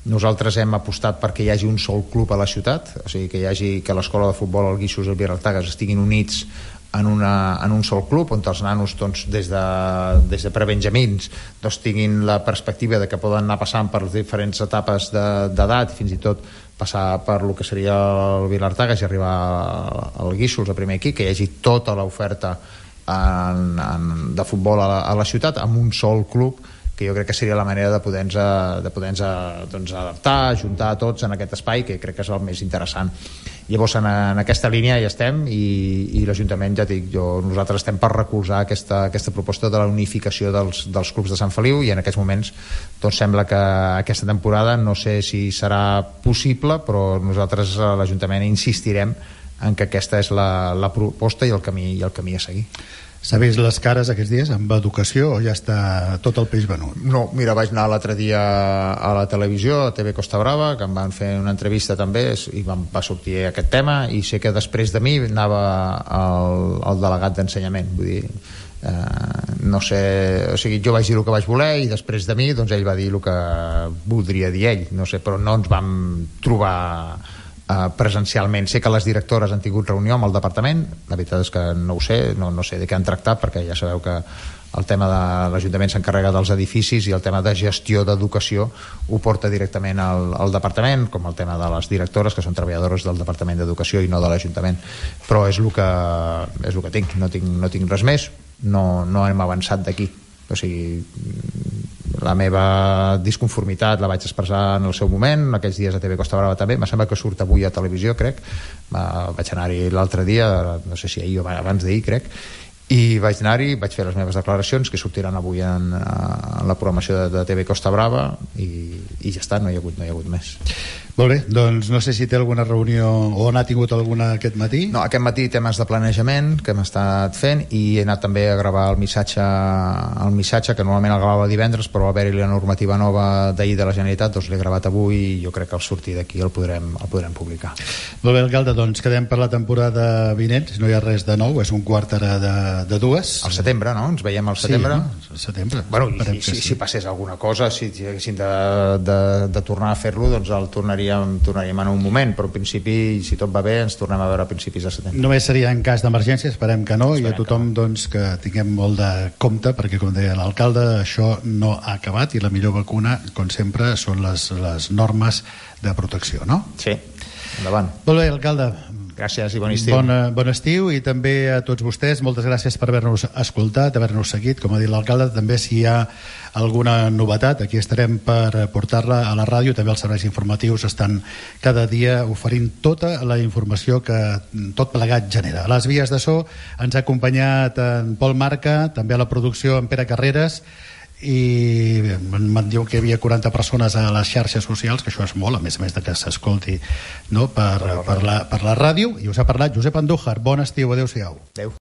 Nosaltres hem apostat perquè hi hagi un sol club a la ciutat, o sigui, que hi hagi que l'escola de futbol, el Guixos i el Vilartagas estiguin units en, una, en un sol club, on els nanos doncs, des de, des de prebenjamins doncs, tinguin la perspectiva de que poden anar passant per les diferents etapes d'edat, fins i tot passar per el que seria el Vilartagas i arribar al Guixos, el primer equip, que hi hagi tota l'oferta en, en, de futbol a la, a la ciutat amb un sol club, que jo crec que seria la manera de poder-nos de poder doncs, adaptar, ajuntar tots en aquest espai, que crec que és el més interessant. Llavors en, en aquesta línia ja estem i, i l'Ajuntament, ja dic jo, nosaltres estem per recolzar aquesta, aquesta proposta de la unificació dels, dels clubs de Sant Feliu, i en aquests moments doncs, sembla que aquesta temporada no sé si serà possible, però nosaltres a l'Ajuntament insistirem en que aquesta és la, la proposta i el camí, i el camí a seguir. S'ha vist les cares aquests dies amb educació o ja està tot el peix venut? No, mira, vaig anar l'altre dia a la televisió, a T V Costa Brava, que em van fer una entrevista també i va sortir aquest tema, i sé que després de mi anava el, el delegat d'ensenyament, vull dir, eh, no sé, o sigui, jo vaig dir el que vaig voler i després de mi doncs ell va dir el que voldria dir ell, no sé, però no ens vam trobar presencialment. Sé que les directores han tingut reunió amb el departament, la veritat és que no ho sé, no, no sé de què han tractat, perquè ja sabeu que el tema de l'Ajuntament s'encarrega dels edificis i el tema de gestió d'educació ho porta directament al, al departament, com el tema de les directores, que són treballadores del Departament d'Educació i no de l'Ajuntament. Però és el que, és el que tinc, no tinc, no tinc res més, no, no hem avançat d'aquí. O sigui, la meva disconformitat la vaig expressar en el seu moment, aquests dies a T V Costa Brava també, em sembla que surt avui a televisió, crec, vaig anar-hi l'altre dia, no sé si ahir o abans d'ahir, crec, i vaig anar-hi, vaig fer les meves declaracions que sortiran avui en, en la programació de, de T V Costa Brava i, i ja està, no hi ha hagut, no hi ha hagut més. Molt bé, doncs no sé si té alguna reunió o n'ha tingut alguna aquest matí. No, aquest matí temes de planejament que hem estat fent i he anat també a gravar el missatge, el missatge que normalment el gravava divendres, però va haver-hi la normativa nova d'ahir de la Generalitat, doncs l'he gravat avui i jo crec que al sortir d'aquí el podrem, el podrem publicar. Molt bé, alcalde, doncs quedem per la temporada vinent, si no hi ha res de nou, és un quart hora de, de dues. Al setembre, no? Ens veiem al setembre. Sí, no? Al setembre. Bueno, i, si, sí. si passés alguna cosa, si haguéssim de, de, de tornar a fer-lo, doncs el tornaríem tornaríem en un moment, però en principi, si tot va bé, ens tornem a veure a principis de setembre. Només seria en cas d'emergència, esperem que no, esperem i a tothom que, no. doncs, que tinguem molt de compte, perquè com deia l'alcalde, això no ha acabat i la millor vacuna, com sempre, són les, les normes de protecció, no? Sí, endavant. Molt bé, alcalde. Gràcies i bon estiu. Bon, bon estiu i també a tots vostès, moltes gràcies per haver-nos escoltat, haver-nos seguit, com ha dit l'alcalde. També si hi ha alguna novetat, aquí estarem per portar-la a la ràdio. També els serveis informatius estan cada dia oferint tota la informació que tot plegat genera. A les vies de so ens ha acompanyat en Pol Marca, també a la producció en Pere Carreras, i em diuen que hi havia quaranta persones a les xarxes socials, que això és molt, a més a més de que s'escolti, no, per, per, la, per la ràdio. I us ha parlat Josep Andújar. Bon estiu, adeu-siau. Adeu.